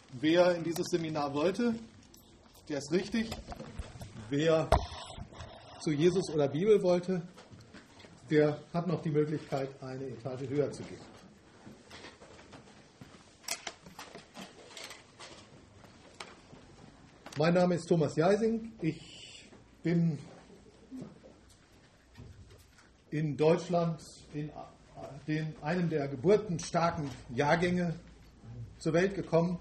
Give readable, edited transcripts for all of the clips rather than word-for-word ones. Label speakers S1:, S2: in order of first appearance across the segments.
S1: Wer in dieses Seminar wollte, der ist richtig. Wer zu Jesus oder Bibel wollte, der hat noch die Möglichkeit, eine Etage höher zu gehen. Mein Name ist Thomas Jeising. Ich bin in Deutschland in einem der geburtenstarken Jahrgänge zur Welt gekommen,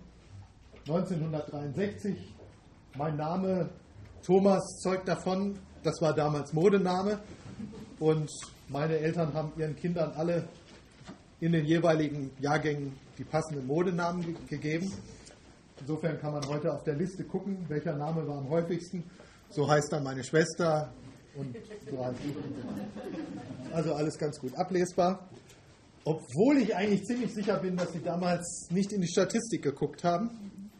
S1: 1963. Mein Name Thomas zeugt davon, das war damals Modename, und meine Eltern haben ihren Kindern alle in den jeweiligen Jahrgängen die passenden Modenamen gegeben. Insofern kann man heute auf der Liste gucken, welcher Name war am häufigsten. So heißt dann meine Schwester und so heißt ich. Also alles ganz gut ablesbar. Obwohl ich eigentlich ziemlich sicher bin, dass sie damals nicht in die Statistik geguckt haben.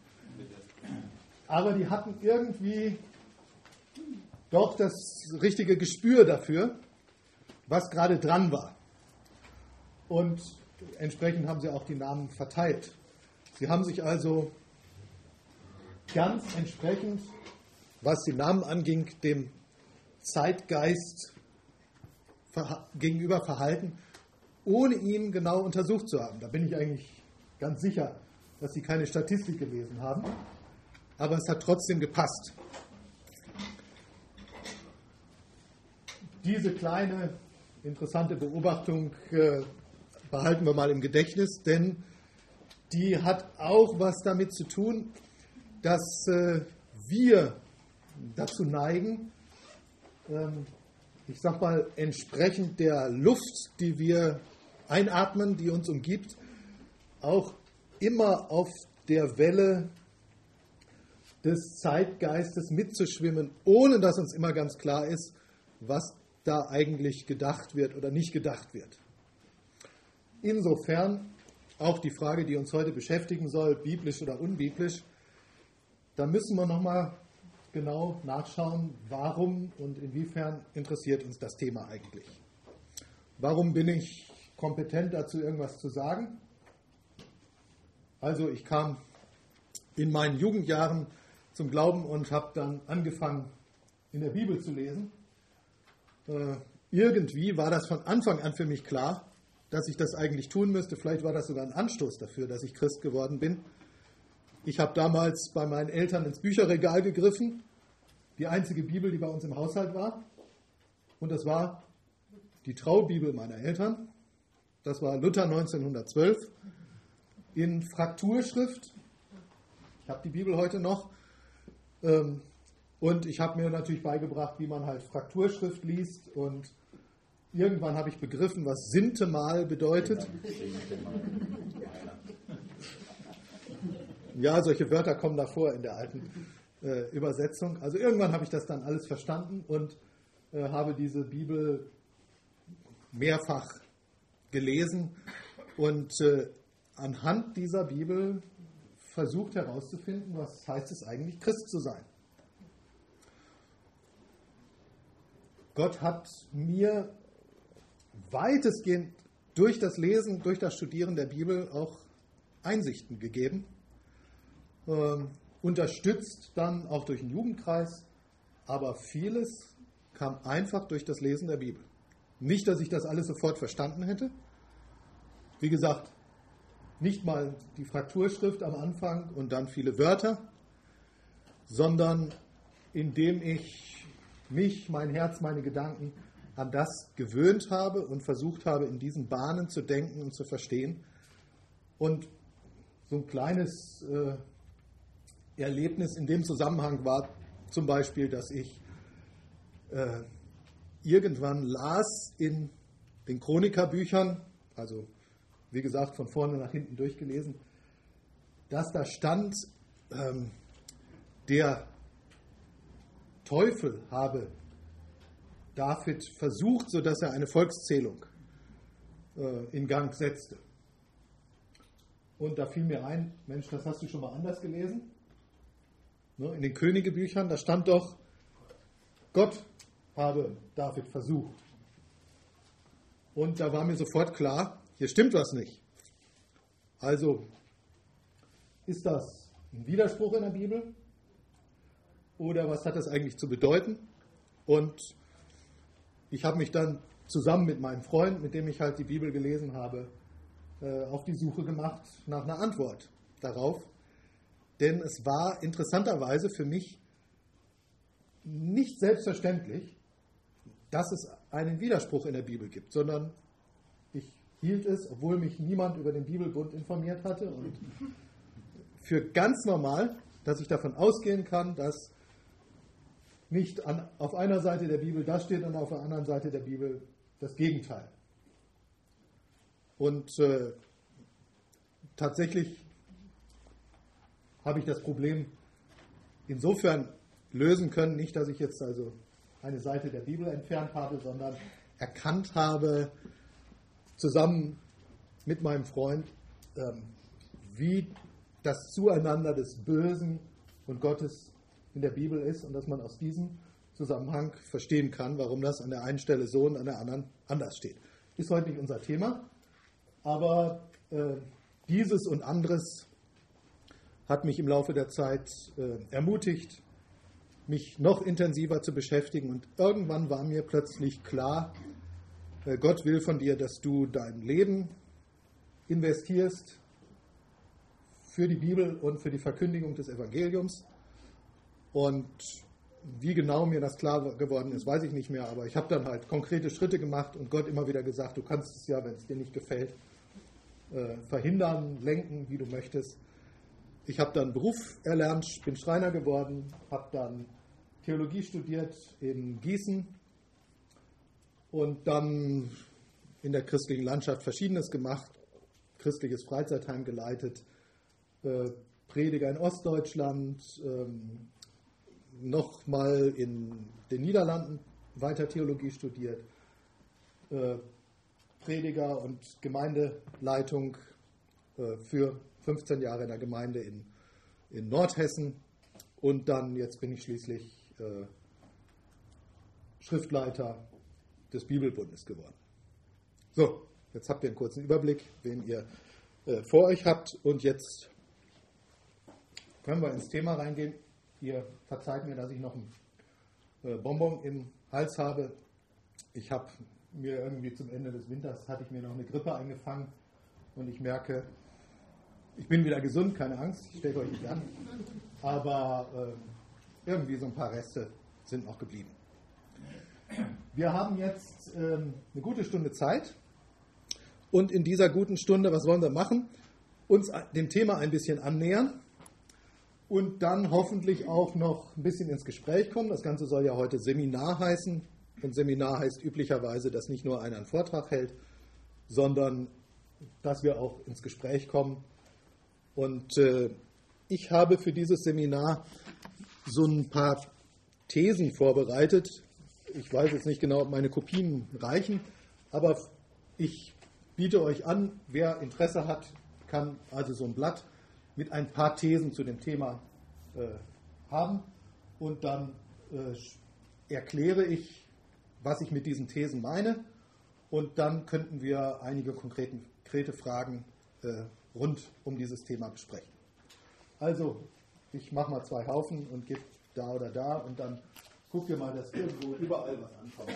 S1: Aber die hatten irgendwie doch das richtige Gespür dafür, was gerade dran war. Und entsprechend haben sie auch die Namen verteilt. Sie haben sich also ganz entsprechend, was die Namen anging, dem Zeitgeist gegenüber verhalten, ohne ihn genau untersucht zu haben. Da bin ich eigentlich ganz sicher, dass sie keine Statistik gelesen haben. Aber es hat trotzdem gepasst. Diese kleine, interessante Beobachtung behalten wir mal im Gedächtnis, denn die hat auch was damit zu tun, dass wir dazu neigen, ich sag mal, entsprechend der Luft, die wir einatmen, die uns umgibt, auch immer auf der Welle des Zeitgeistes mitzuschwimmen, ohne dass uns immer ganz klar ist, was da eigentlich gedacht wird oder nicht gedacht wird. Insofern auch die Frage, die uns heute beschäftigen soll, biblisch oder unbiblisch, da müssen wir nochmal genau nachschauen, warum und inwiefern interessiert uns das Thema eigentlich. Warum bin ich kompetent dazu, irgendwas zu sagen? Also ich kam in meinen Jugendjahren zum Glauben und habe dann angefangen, in der Bibel zu lesen. Irgendwie war das von Anfang an für mich klar, dass ich das eigentlich tun müsste. Vielleicht war das sogar ein Anstoß dafür, dass ich Christ geworden bin. Ich habe damals bei meinen Eltern ins Bücherregal gegriffen, die einzige Bibel, die bei uns im Haushalt war. Und das war die Traubibel meiner Eltern. Das war Luther 1912 in Frakturschrift. Ich habe die Bibel heute noch. Und ich habe mir natürlich beigebracht, wie man halt Frakturschrift liest. Und irgendwann habe ich begriffen, was Sintemal bedeutet. Ja, solche Wörter kommen davor in der alten Übersetzung. Also irgendwann habe ich das dann alles verstanden und habe diese Bibel mehrfach gelesen und anhand dieser Bibel versucht herauszufinden, was heißt es eigentlich, Christ zu sein. Gott hat mir weitestgehend durch das Lesen, durch das Studieren der Bibel auch Einsichten gegeben. Unterstützt dann auch durch den Jugendkreis, aber vieles kam einfach durch das Lesen der Bibel. Nicht, dass ich das alles sofort verstanden hätte. Wie gesagt, nicht mal die Frakturschrift am Anfang und dann viele Wörter, sondern indem ich mich, mein Herz, meine Gedanken an das gewöhnt habe und versucht habe, in diesen Bahnen zu denken und zu verstehen. Und so ein kleines Erlebnis in dem Zusammenhang war zum Beispiel, dass ich irgendwann las in den Chronikerbüchern, also wie gesagt von vorne nach hinten durchgelesen, dass da stand, der Teufel habe David versucht, sodass er eine Volkszählung in Gang setzte. Und da fiel mir ein, Mensch, das hast du schon mal anders gelesen? In den Königebüchern, da stand doch, Gott habe David versucht. Und da war mir sofort klar, hier stimmt was nicht. Also ist das ein Widerspruch in der Bibel? Oder was hat das eigentlich zu bedeuten? Und ich habe mich dann zusammen mit meinem Freund, mit dem ich halt die Bibel gelesen habe, auf die Suche gemacht nach einer Antwort darauf. Denn es war interessanterweise für mich nicht selbstverständlich, dass es einen Widerspruch in der Bibel gibt, sondern ich hielt es, obwohl mich niemand über den Bibelbund informiert hatte, und für ganz normal, dass ich davon ausgehen kann, dass nicht auf einer Seite der Bibel das steht und auf der anderen Seite der Bibel das Gegenteil. Und tatsächlich habe ich das Problem insofern lösen können, nicht, dass ich jetzt also eine Seite der Bibel entfernt habe, sondern erkannt habe, zusammen mit meinem Freund, wie das Zueinander des Bösen und Gottes in der Bibel ist und dass man aus diesem Zusammenhang verstehen kann, warum das an der einen Stelle so und an der anderen anders steht. Ist heute nicht unser Thema, aber dieses und anderes hat mich im Laufe der Zeit ermutigt, mich noch intensiver zu beschäftigen, und irgendwann war mir plötzlich klar, Gott will von dir, dass du dein Leben investierst für die Bibel und für die Verkündigung des Evangeliums. Und wie genau mir das klar geworden ist, weiß ich nicht mehr, aber ich habe dann halt konkrete Schritte gemacht und Gott immer wieder gesagt, du kannst es ja, wenn es dir nicht gefällt, verhindern, lenken, wie du möchtest. Ich habe dann Beruf erlernt, bin Schreiner geworden, habe dann Theologie studiert in Gießen und dann in der christlichen Landschaft Verschiedenes gemacht, christliches Freizeitheim geleitet, Prediger in Ostdeutschland, nochmal in den Niederlanden weiter Theologie studiert, Prediger und Gemeindeleitung für 15 Jahre in der Gemeinde in Nordhessen, und dann jetzt bin ich schließlich Schriftleiter des Bibelbundes geworden. So, jetzt habt ihr einen kurzen Überblick, wen ihr vor euch habt, und jetzt können wir ins Thema reingehen. Ihr verzeiht mir, dass ich noch ein Bonbon im Hals habe. Ich habe mir irgendwie zum Ende des Winters, hatte ich mir noch eine Grippe eingefangen, und ich merke, ich bin wieder gesund, keine Angst, ich stecke euch nicht an, aber irgendwie so ein paar Reste sind noch geblieben. Wir haben jetzt eine gute Stunde Zeit, und in dieser guten Stunde, was wollen wir machen? Uns dem Thema ein bisschen annähern und dann hoffentlich auch noch ein bisschen ins Gespräch kommen. Das Ganze soll ja heute Seminar heißen, und Seminar heißt üblicherweise, dass nicht nur einer einen Vortrag hält, sondern dass wir auch ins Gespräch kommen. Und ich habe für dieses Seminar so ein paar Thesen vorbereitet. Ich weiß jetzt nicht genau, ob meine Kopien reichen, aber ich biete euch an, wer Interesse hat, kann also so ein Blatt mit ein paar Thesen zu dem Thema haben, und dann erkläre ich, was ich mit diesen Thesen meine, und dann könnten wir einige konkrete Fragen rund um dieses Thema besprechen. Also, ich mache mal 2 Haufen und gebe da oder da, und dann guckt ihr mal, dass irgendwo überall was ankommt.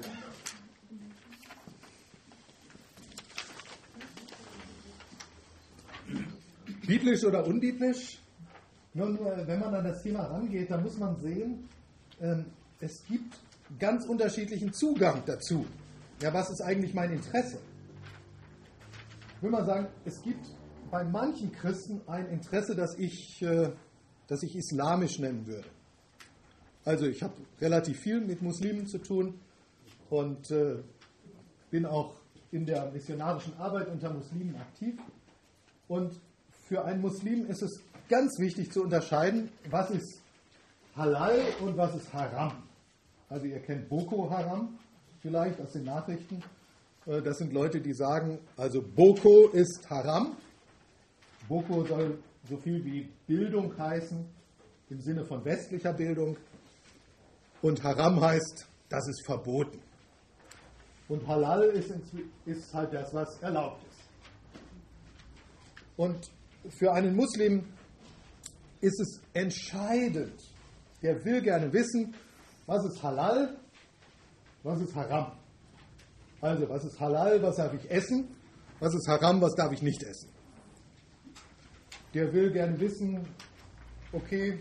S1: Biblisch oder unbiblisch? Nun, wenn man an das Thema rangeht, dann muss man sehen, es gibt ganz unterschiedlichen Zugang dazu. Ja, was ist eigentlich mein Interesse? Ich will mal sagen, es gibt bei manchen Christen ein Interesse, das ich islamisch nennen würde. Also ich habe relativ viel mit Muslimen zu tun und bin auch in der missionarischen Arbeit unter Muslimen aktiv. Und für einen Muslim ist es ganz wichtig zu unterscheiden, was ist Halal und was ist Haram. Also ihr kennt Boko Haram vielleicht aus den Nachrichten. Das sind Leute, die sagen, also Boko ist Haram. Boko soll so viel wie Bildung heißen, im Sinne von westlicher Bildung. Und Haram heißt, das ist verboten. Und Halal ist halt das, was erlaubt ist. Und für einen Muslim ist es entscheidend. Der will gerne wissen, was ist Halal, was ist Haram. Also, was ist Halal, was darf ich essen, was ist Haram, was darf ich nicht essen. Der will gerne wissen, okay,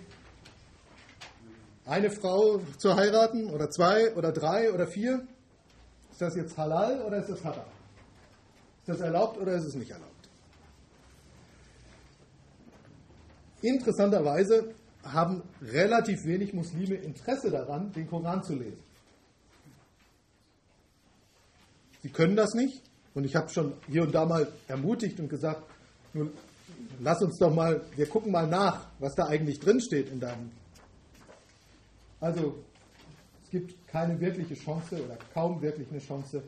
S1: eine Frau zu heiraten oder 2 oder 3 oder 4, ist das jetzt Halal oder ist das Haram? Ist das erlaubt oder ist es nicht erlaubt? Interessanterweise haben relativ wenig Muslime Interesse daran, den Koran zu lesen. Sie können das nicht und ich habe schon hier und da mal ermutigt und gesagt, nun lass uns doch mal, wir gucken mal nach, was da eigentlich drinsteht in deinem. Also es gibt keine wirkliche Chance oder kaum wirklich eine Chance.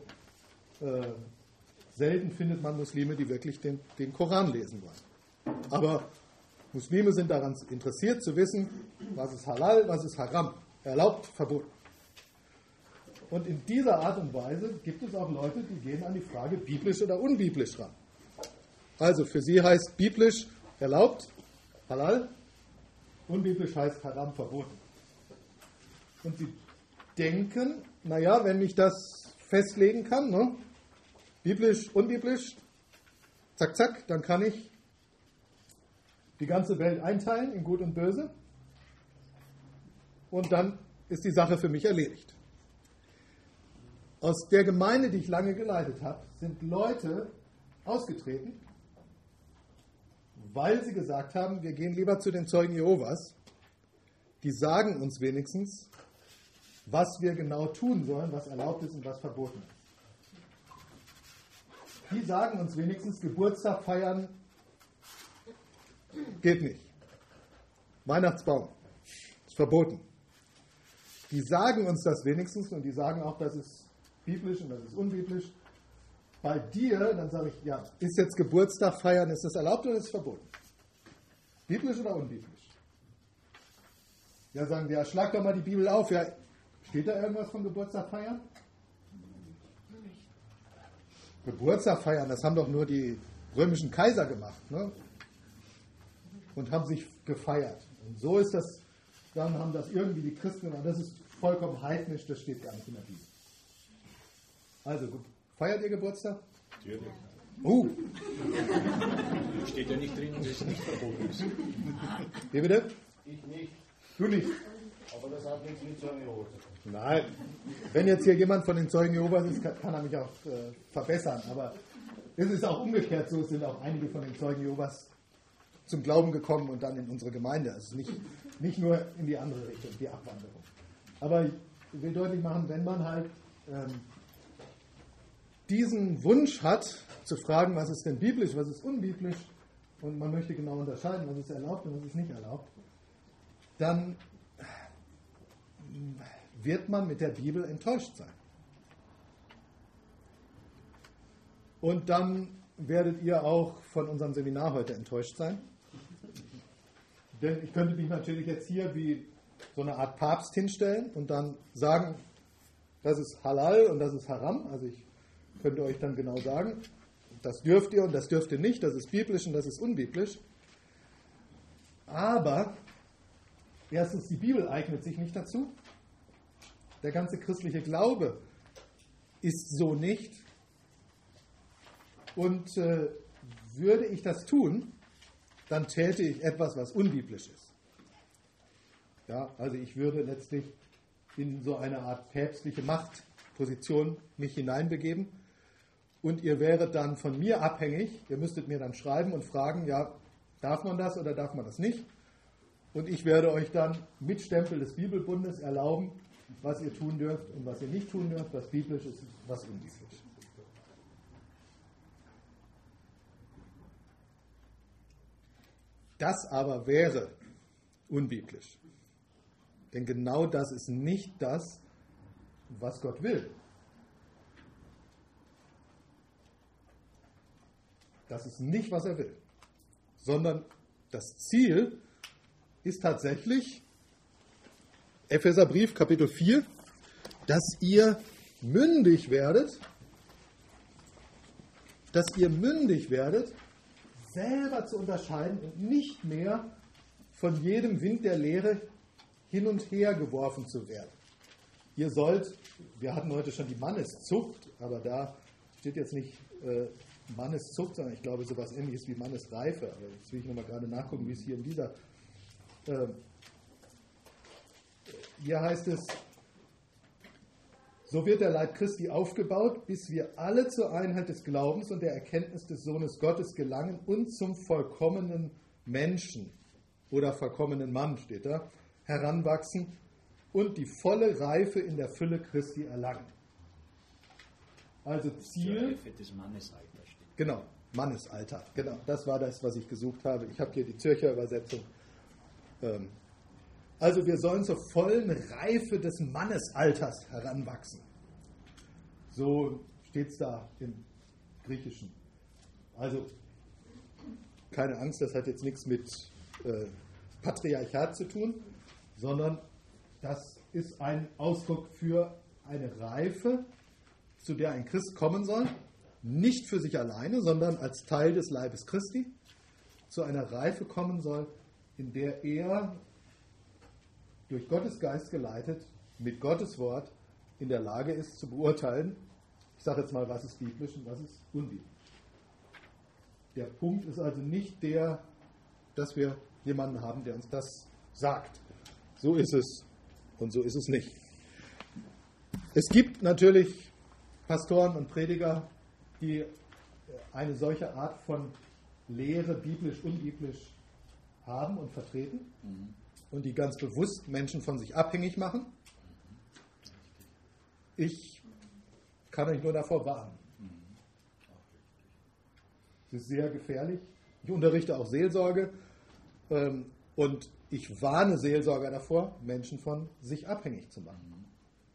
S1: Selten findet man Muslime, die wirklich den Koran lesen wollen. Aber Muslime sind daran interessiert zu wissen, was ist Halal, was ist Haram, erlaubt, verboten. Und in dieser Art und Weise gibt es auch Leute, die gehen an die Frage biblisch oder unbiblisch ran. Also für sie heißt biblisch erlaubt, Halal, unbiblisch heißt Haram, verboten. Und sie denken, naja, wenn ich das festlegen kann, ne, biblisch, unbiblisch, zack, zack, dann kann ich die ganze Welt einteilen in Gut und Böse und dann ist die Sache für mich erledigt. Aus der Gemeinde, die ich lange geleitet habe, sind Leute ausgetreten, weil sie gesagt haben, wir gehen lieber zu den Zeugen Jehovas, die sagen uns wenigstens, was wir genau tun sollen, was erlaubt ist und was verboten ist. Die sagen uns wenigstens, Geburtstag feiern geht nicht. Weihnachtsbaum ist verboten. Die sagen uns das wenigstens und die sagen auch, das ist biblisch und das ist unbiblisch. Bei dir, dann sage ich, ja, ist jetzt Geburtstag feiern, ist das erlaubt oder ist es verboten? Biblisch oder unbiblisch? Ja, sagen wir, ja, schlag doch mal die Bibel auf. Ja, steht da irgendwas von Geburtstag feiern? Geburtstag feiern, das haben doch nur die römischen Kaiser gemacht, ne? Und haben sich gefeiert. Und so ist das, dann haben das irgendwie die Christen gemacht. Das ist vollkommen heidnisch, das steht gar nicht in der Bibel. Also, feiert ihr Geburtstag?
S2: Natürlich. Steht ja nicht drin, dass es nicht verboten ist.
S1: Wie bitte?
S3: Ich nicht.
S1: Du nicht?
S3: Aber das hat nichts mit Zeugen Jehovas zu tun.
S1: Nein. Wenn jetzt hier jemand von den Zeugen Jehovas ist, kann er mich auch verbessern. Aber es ist auch umgekehrt so, es sind auch einige von den Zeugen Jehovas zum Glauben gekommen und dann in unsere Gemeinde. Also nicht nur in die andere Richtung, die Abwanderung. Aber ich will deutlich machen, wenn man halt diesen Wunsch hat, zu fragen, was ist denn biblisch, was ist unbiblisch, und man möchte genau unterscheiden, was ist erlaubt und was ist nicht erlaubt, dann wird man mit der Bibel enttäuscht sein. Und dann werdet ihr auch von unserem Seminar heute enttäuscht sein. Denn ich könnte mich natürlich jetzt hier wie so eine Art Papst hinstellen und dann sagen, das ist Halal und das ist Haram. Also ich könnte euch dann genau sagen, das dürft ihr und das dürft ihr nicht, das ist biblisch und das ist unbiblisch. Aber erstens, die Bibel eignet sich nicht dazu. Der ganze christliche Glaube ist so nicht. Und würde ich das tun, dann täte ich etwas, was unbiblisch ist. Ja, also ich würde letztlich in so eine Art päpstliche Machtposition mich hineinbegeben und ihr wäret dann von mir abhängig. Ihr müsstet mir dann schreiben und fragen, ja, darf man das oder darf man das nicht? Und ich werde euch dann mit Stempel des Bibelbundes erlauben, was ihr tun dürft und was ihr nicht tun dürft, was biblisch ist, was unbiblisch. Das aber wäre unbiblisch. Denn genau das ist nicht das, was Gott will. Das ist nicht, was er will. Sondern das Ziel ist tatsächlich, Epheserbrief Kapitel 4, dass ihr mündig werdet, selber zu unterscheiden und nicht mehr von jedem Wind der Lehre hin und her geworfen zu werden. Ihr sollt, wir hatten heute schon die Manneszucht, aber da steht jetzt nicht Manneszucht, sondern ich glaube sowas Ähnliches wie Mannesreife. Aber jetzt will ich nochmal gerade nachgucken, wie es hier in dieser... hier heißt es, so wird der Leib Christi aufgebaut, bis wir alle zur Einheit des Glaubens und der Erkenntnis des Sohnes Gottes gelangen und zum vollkommenen Menschen oder vollkommenen Mann, steht da, heranwachsen und die volle Reife in der Fülle Christi erlangen. Also Ziel...
S2: Zur Reife des Mannesalters steht.
S1: Genau, Mannesalter. Genau, das war das, was ich gesucht habe. Ich habe hier die Zürcher Übersetzung. Also wir sollen zur vollen Reife des Mannesalters heranwachsen. So steht es da im Griechischen. Also keine Angst, das hat jetzt nichts mit Patriarchat zu tun, sondern das ist ein Ausdruck für eine Reife, zu der ein Christ kommen soll, nicht für sich alleine, sondern als Teil des Leibes Christi, zu einer Reife kommen soll, in der er durch Gottes Geist geleitet, mit Gottes Wort in der Lage ist zu beurteilen, ich sage jetzt mal, was ist biblisch und was ist unbiblisch. Der Punkt ist also nicht der, dass wir jemanden haben, der uns das sagt. So ist es und so ist es nicht. Es gibt natürlich Pastoren und Prediger, die eine solche Art von Lehre, biblisch, unbiblisch, haben und vertreten und die ganz bewusst Menschen von sich abhängig machen. Ich kann euch nur davor warnen. Es ist sehr gefährlich. Ich unterrichte auch Seelsorge und ich warne Seelsorger davor, Menschen von sich abhängig zu machen.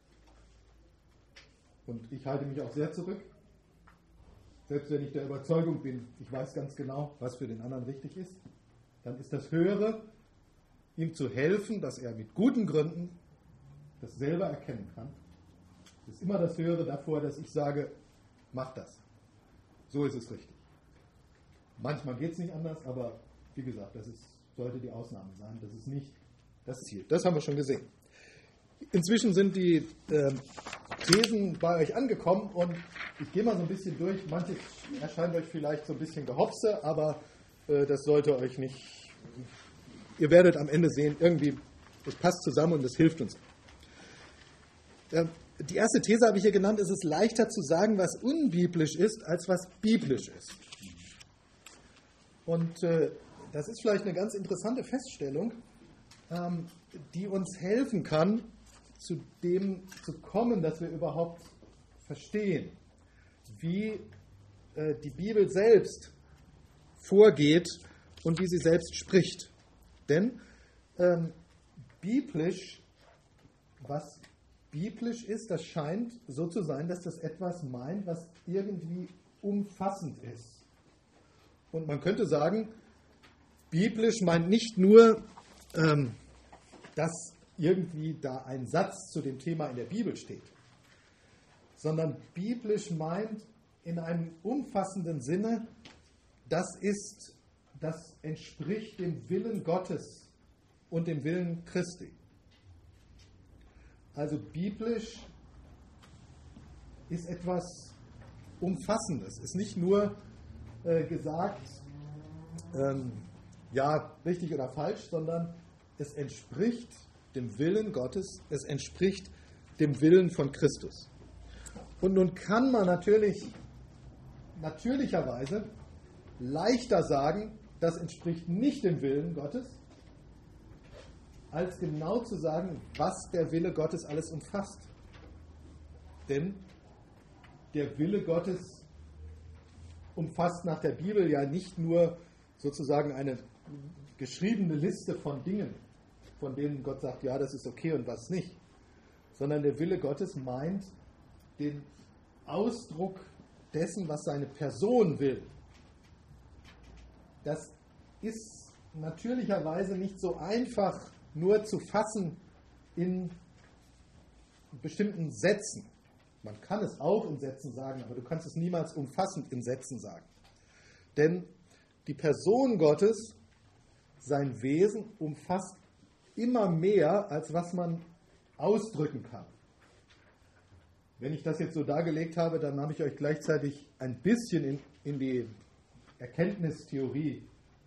S1: Und ich halte mich auch sehr zurück, selbst wenn ich der Überzeugung bin, ich weiß ganz genau, was für den anderen wichtig ist, dann ist das Höhere, ihm zu helfen, dass er mit guten Gründen das selber erkennen kann. Das ist immer das Höhere davor, dass ich sage, mach das. So ist es richtig. Manchmal geht es nicht anders, aber wie gesagt, sollte die Ausnahme sein. Das ist nicht das Ziel. Das haben wir schon gesehen. Inzwischen sind die Thesen bei euch angekommen und ich gehe mal so ein bisschen durch. Manches erscheint euch vielleicht so ein bisschen gehopse, aber das sollte euch nicht... Ihr werdet am Ende sehen, irgendwie, es passt zusammen und es hilft uns. Die erste These habe ich hier genannt, es ist leichter zu sagen, was unbiblisch ist, als was biblisch ist. Und das ist vielleicht eine ganz interessante Feststellung, die uns helfen kann, zu dem zu kommen, dass wir überhaupt verstehen, wie die Bibel selbst vorgeht und wie sie selbst spricht. Denn biblisch, was biblisch ist, das scheint so zu sein, dass das etwas meint, was irgendwie umfassend ist. Und man könnte sagen, biblisch meint nicht nur, dass irgendwie da ein Satz zu dem Thema in der Bibel steht, sondern biblisch meint in einem umfassenden Sinne, das entspricht dem Willen Gottes und dem Willen Christi. Also biblisch ist etwas Umfassendes. Es ist nicht nur gesagt, ja, richtig oder falsch, sondern es entspricht dem Willen Gottes, es entspricht dem Willen von Christus. Und nun kann man natürlicherweise leichter sagen, das entspricht nicht dem Willen Gottes, als genau zu sagen, was der Wille Gottes alles umfasst. Denn der Wille Gottes umfasst nach der Bibel ja nicht nur sozusagen eine geschriebene Liste von Dingen, von denen Gott sagt, ja, das ist okay und was nicht, sondern der Wille Gottes meint den Ausdruck dessen, was seine Person will. Das ist natürlicherweise nicht so einfach nur zu fassen in bestimmten Sätzen. Man kann es auch in Sätzen sagen, aber du kannst es niemals umfassend in Sätzen sagen. Denn die Person Gottes sein Wesen umfasst immer mehr, als was man ausdrücken kann. Wenn ich das jetzt so dargelegt habe, dann habe ich euch gleichzeitig ein bisschen in die Erkenntnistheorie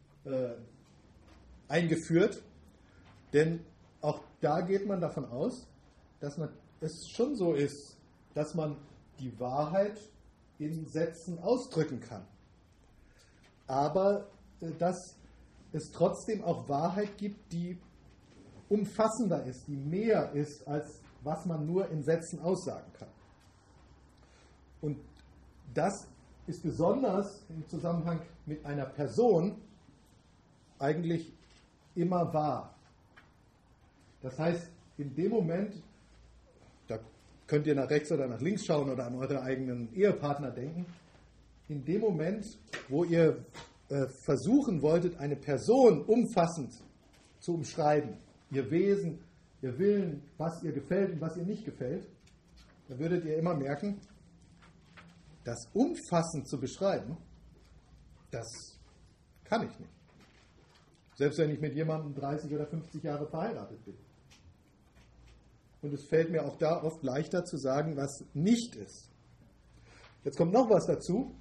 S1: eingeführt, denn auch da geht man davon aus, dass es schon so ist, dass man die Wahrheit in Sätzen ausdrücken kann. Aber dass es trotzdem auch Wahrheit gibt, die umfassender ist, die mehr ist, als was man nur in Sätzen aussagen kann. Und das ist besonders im Zusammenhang mit einer Person eigentlich immer wahr. Das heißt, in dem Moment, da könnt ihr nach rechts oder nach links schauen oder an eure eigenen Ehepartner denken, in dem Moment, wo ihr versuchen wolltet, eine Person umfassend zu umschreiben, ihr Wesen, ihr Willen, was ihr gefällt und was ihr nicht gefällt, dann würdet ihr immer merken, das umfassend zu beschreiben, das kann ich nicht. Selbst wenn ich mit jemandem 30 oder 50 Jahre verheiratet bin. Und es fällt mir auch da oft leichter zu sagen, was nicht ist. Jetzt kommt noch was dazu,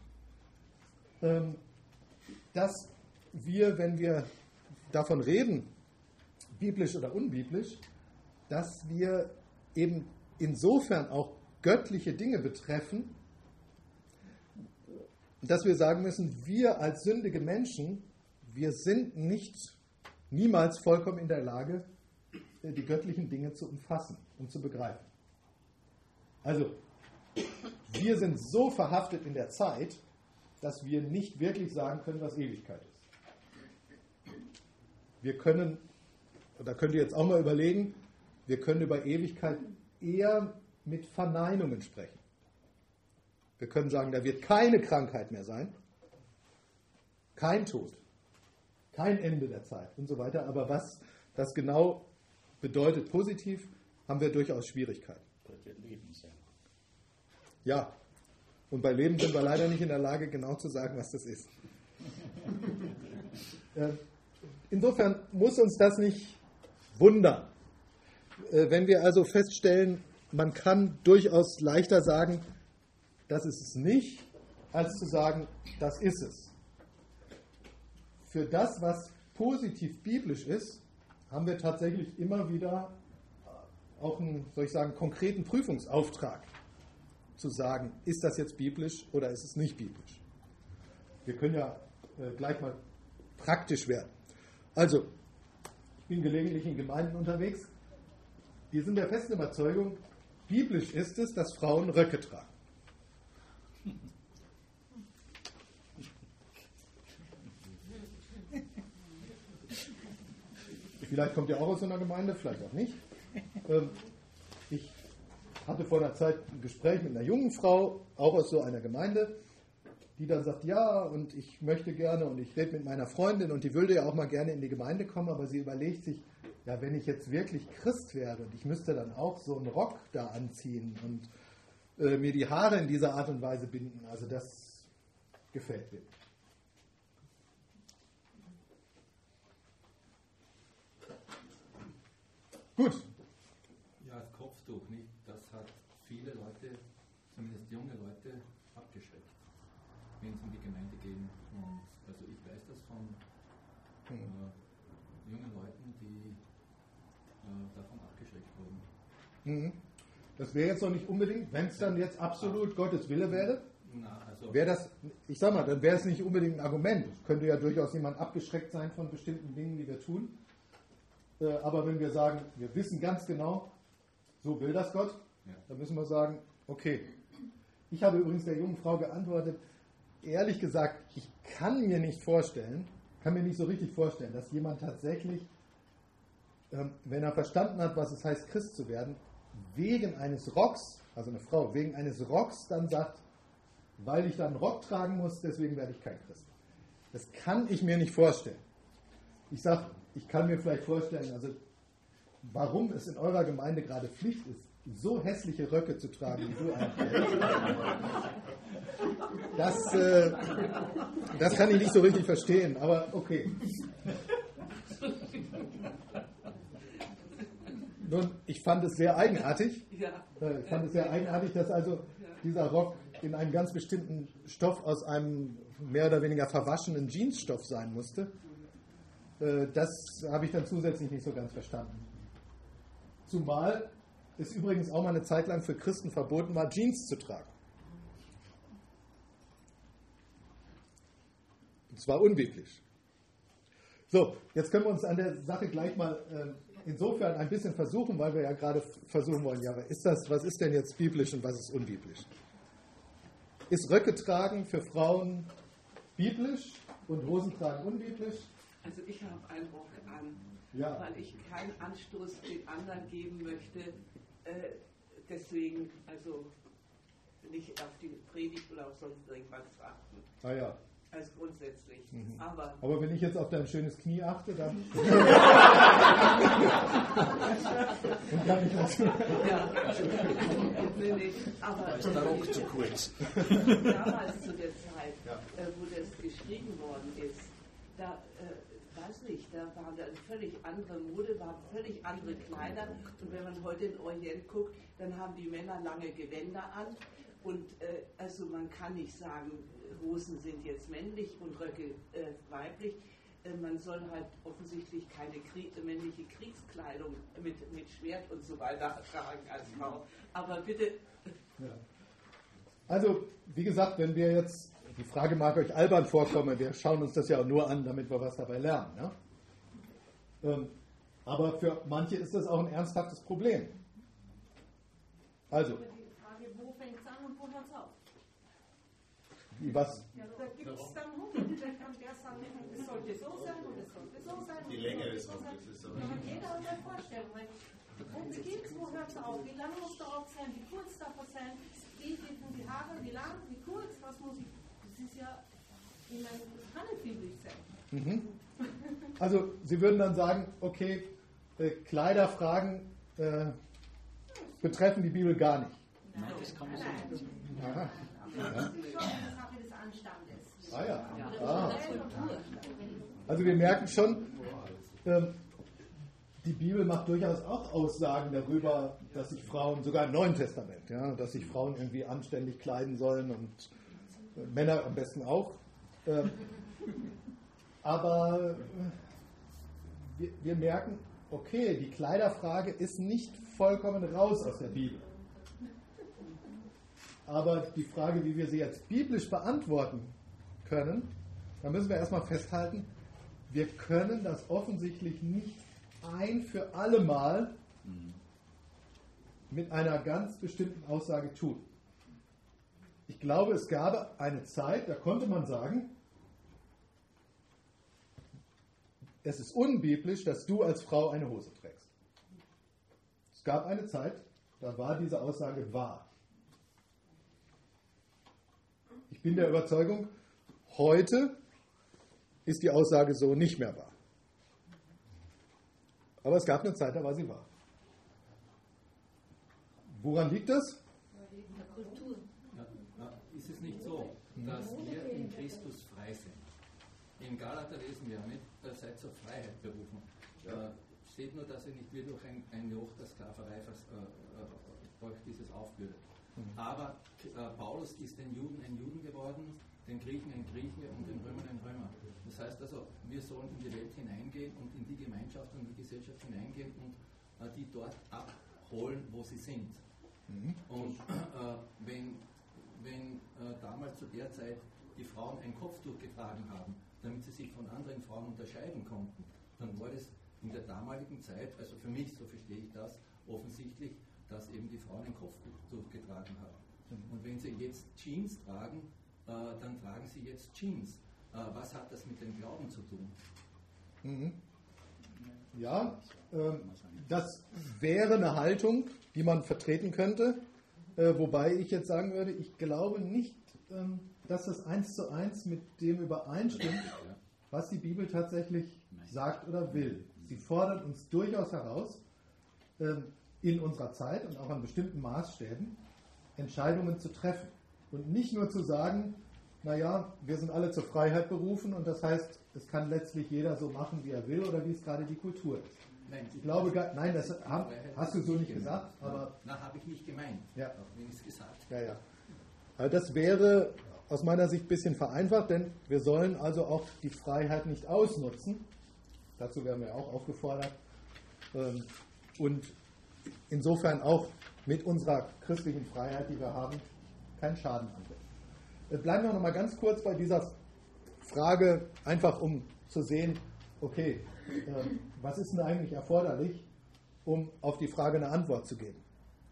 S1: dass wir, wenn wir davon reden, biblisch oder unbiblisch, dass wir eben insofern auch göttliche Dinge betreffen, dass wir sagen müssen, wir als sündige Menschen, wir sind niemals vollkommen in der Lage, die göttlichen Dinge zu umfassen und zu begreifen. Also, wir sind so verhaftet in der Zeit, dass wir nicht wirklich sagen können, was Ewigkeit ist. Wir können, da könnt ihr jetzt auch mal überlegen, wir können über Ewigkeit eher mit Verneinungen sprechen. Wir können sagen, da wird keine Krankheit mehr sein, kein Tod, kein Ende der Zeit und so weiter. Aber was das genau bedeutet positiv, haben wir durchaus Schwierigkeiten.
S2: Das wird Leben sein.
S1: Ja, und bei Leben sind wir leider nicht in der Lage, genau zu sagen, was das ist. Insofern muss uns das nicht wundern. Wenn wir also feststellen, man kann durchaus leichter sagen, das ist es nicht, als zu sagen, das ist es. Für das, was positiv biblisch ist, haben wir tatsächlich immer wieder auch einen, soll ich sagen, konkreten Prüfungsauftrag zu sagen, ist das jetzt biblisch oder ist es nicht biblisch. Wir können ja gleich mal praktisch werden. Also, ich bin gelegentlich in Gemeinden unterwegs, die sind der festen Überzeugung, biblisch ist es, dass Frauen Röcke tragen. Vielleicht kommt ihr auch aus so einer Gemeinde, vielleicht auch nicht. Ich hatte vor einer Zeit ein Gespräch mit einer jungen Frau, auch aus so einer Gemeinde, die dann sagt, ja, und ich möchte gerne und ich rede mit meiner Freundin und die würde ja auch mal gerne in die Gemeinde kommen, aber sie überlegt sich, ja, wenn ich jetzt wirklich Christ wäre und ich müsste dann auch so einen Rock da anziehen und mir die Haare in dieser Art und Weise binden, also das gefällt mir. Gut.
S4: Ja, das Kopftuch, nicht? Das hat viele Leute, zumindest junge Leute, abgeschreckt, wenn sie in die Gemeinde gehen. Und also ich weiß das von jungen Leuten, die davon abgeschreckt wurden.
S1: Das wäre jetzt noch nicht unbedingt, wenn es dann jetzt absolut Gottes Wille wäre,
S4: also
S1: wäre das, ich sag mal, dann wäre es nicht unbedingt ein Argument. Es könnte ja durchaus jemand abgeschreckt sein von bestimmten Dingen, die wir tun. Aber wenn wir sagen, wir wissen ganz genau, so will das Gott, dann müssen wir sagen, okay. Ich habe übrigens der jungen Frau geantwortet, ehrlich gesagt, ich kann mir nicht so richtig vorstellen, dass jemand tatsächlich, wenn er verstanden hat, was es heißt, Christ zu werden, wegen eines Rocks, also eine Frau, wegen eines Rocks dann sagt, weil ich dann einen Rock tragen muss, deswegen werde ich kein Christ. Das kann ich mir nicht vorstellen. Ich sage, ich kann mir vielleicht vorstellen, also warum es in eurer Gemeinde gerade Pflicht ist, so hässliche Röcke zu tragen, wie du eigentlich. Das kann ich nicht so richtig verstehen, aber okay. Nun, ich fand es sehr eigenartig. Dass also dieser Rock in einem ganz bestimmten Stoff aus einem mehr oder weniger verwaschenen Jeansstoff sein musste. Das habe ich dann zusätzlich nicht so ganz verstanden. Zumal es übrigens auch mal eine Zeit lang für Christen verboten war, Jeans zu tragen. Und zwar unbiblisch. So, jetzt können wir uns an der Sache gleich mal insofern ein bisschen versuchen, weil wir ja gerade versuchen wollen, ja, was ist denn jetzt biblisch und was ist unbiblisch? Ist Röcke tragen für Frauen biblisch und Hosen tragen unbiblisch?
S5: Also ich habe einen Rock an,
S1: Ja.
S5: weil ich keinen Anstoß den anderen geben möchte. Deswegen also nicht auf die Predigt oder auf sonst irgendwas zu achten.
S1: Ah ja.
S5: Also grundsätzlich.
S1: Aber wenn ich jetzt auf dein schönes Knie achte, dann dann kann ich das.
S5: Ja. Nee. Aber
S2: Ist der Rock zu kurz?
S5: damals zu der Zeit, wo das geschrieben worden ist, da weiß nicht, da war eine völlig andere Mode, waren völlig andere Kleider. Und wenn man heute in Orient guckt, dann haben die Männer lange Gewänder an. Und also man kann nicht sagen, Hosen sind jetzt männlich und Röcke weiblich. Man soll halt offensichtlich keine männliche Kriegskleidung mit Schwert und so weiter tragen als Frau. Aber bitte.
S1: Ja. Also, wie gesagt, wenn wir jetzt, die Frage mag euch albern vorkommen, wir schauen uns das ja auch nur an, damit wir was dabei lernen. Ne? Aber für manche ist das auch ein ernsthaftes Problem. Also.
S6: Wo fängt es an und wo hört es auf?
S1: Was?
S6: Ja, da gibt es dann Hunderte, da kann der sagen, es sollte so sein und es sollte so sein.
S3: Die Länge ist so. Das ist so.
S6: Ja, hat jeder eine Vorstellung. Wo beginnt es, wo hört es auf? Wie lang muss der Rock sein? Wie kurz darf er sein? Wie sind die Haare? Wie lang? Wie kurz? Was muss ich? Das ist ja, ich meine, das kann nicht biblisch sein.
S1: Also, Sie würden dann sagen, okay, Kleiderfragen betreffen die Bibel gar nicht.
S2: Nein, das kann man so nicht.
S1: Aha.
S6: Das ist schon eine Sache des Anstandes.
S1: Ah ja. Also wir merken schon, die Bibel macht durchaus auch Aussagen darüber, dass sich Frauen, sogar im Neuen Testament, ja, dass sich Frauen irgendwie anständig kleiden sollen und Männer am besten auch. Aber wir merken, okay, die Kleiderfrage ist nicht vollkommen raus aus der Bibel. Aber die Frage, wie wir sie jetzt biblisch beantworten können, da müssen wir erstmal festhalten, wir können das offensichtlich nicht ein für alle Mal mit einer ganz bestimmten Aussage tun. Ich glaube, es gab eine Zeit, da konnte man sagen, es ist unbiblisch, dass du als Frau eine Hose trägst. Es gab eine Zeit, da war diese Aussage wahr. Ich bin der Überzeugung, heute ist die Aussage so nicht mehr wahr. Aber es gab eine Zeit, da war sie wahr. Woran liegt das?
S6: Kultur.
S4: Ist es nicht so, dass wir in Christus frei sind? Im Galater lesen wir mit, seid zur Freiheit berufen. Steht nur, dass ihr nicht wie durch ein Joch der Sklaverei euch dieses aufbürdet. Aber Paulus ist den Juden ein Juden geworden, den Griechen ein Grieche und den Römern ein Römer. Das heißt also, wir sollen in die Welt hineingehen und in die Gemeinschaft und die Gesellschaft hineingehen und die dort abholen, wo sie sind. Und wenn damals zu der Zeit die Frauen ein Kopftuch getragen haben, damit sie sich von anderen Frauen unterscheiden konnten, dann war das in der damaligen Zeit, also für mich, so verstehe ich das, offensichtlich, dass eben die Frauen ein Kopftuch getragen haben. Und wenn sie jetzt Jeans tragen, dann tragen sie jetzt Jeans. Was hat das mit dem Glauben zu tun?
S1: Ja, das wäre eine Haltung, die man vertreten könnte, wobei ich jetzt sagen würde, ich glaube nicht, dass das 1:1 mit dem übereinstimmt, was die Bibel tatsächlich sagt oder will. Sie fordert uns durchaus heraus, in unserer Zeit und auch an bestimmten Maßstäben Entscheidungen zu treffen. Und nicht nur zu sagen, naja, wir sind alle zur Freiheit berufen und das heißt, es kann letztlich jeder so machen, wie er will oder wie es gerade die Kultur ist.
S4: Nein,
S1: Ich glaube, nein, das hast du so nicht gesagt, aber...
S4: Na, habe ich nicht gemeint,
S1: Ja.
S4: auch wenn ich es gesagt habe.
S1: Ja, ja. Also das wäre aus meiner Sicht ein bisschen vereinfacht, denn wir sollen also auch die Freiheit nicht ausnutzen. Dazu werden wir auch aufgefordert. Und insofern auch mit unserer christlichen Freiheit, die wir haben, keinen Schaden anwenden. Bleiben wir noch mal ganz kurz bei dieser Frage, einfach um zu sehen, okay, was ist denn eigentlich erforderlich, um auf die Frage eine Antwort zu geben?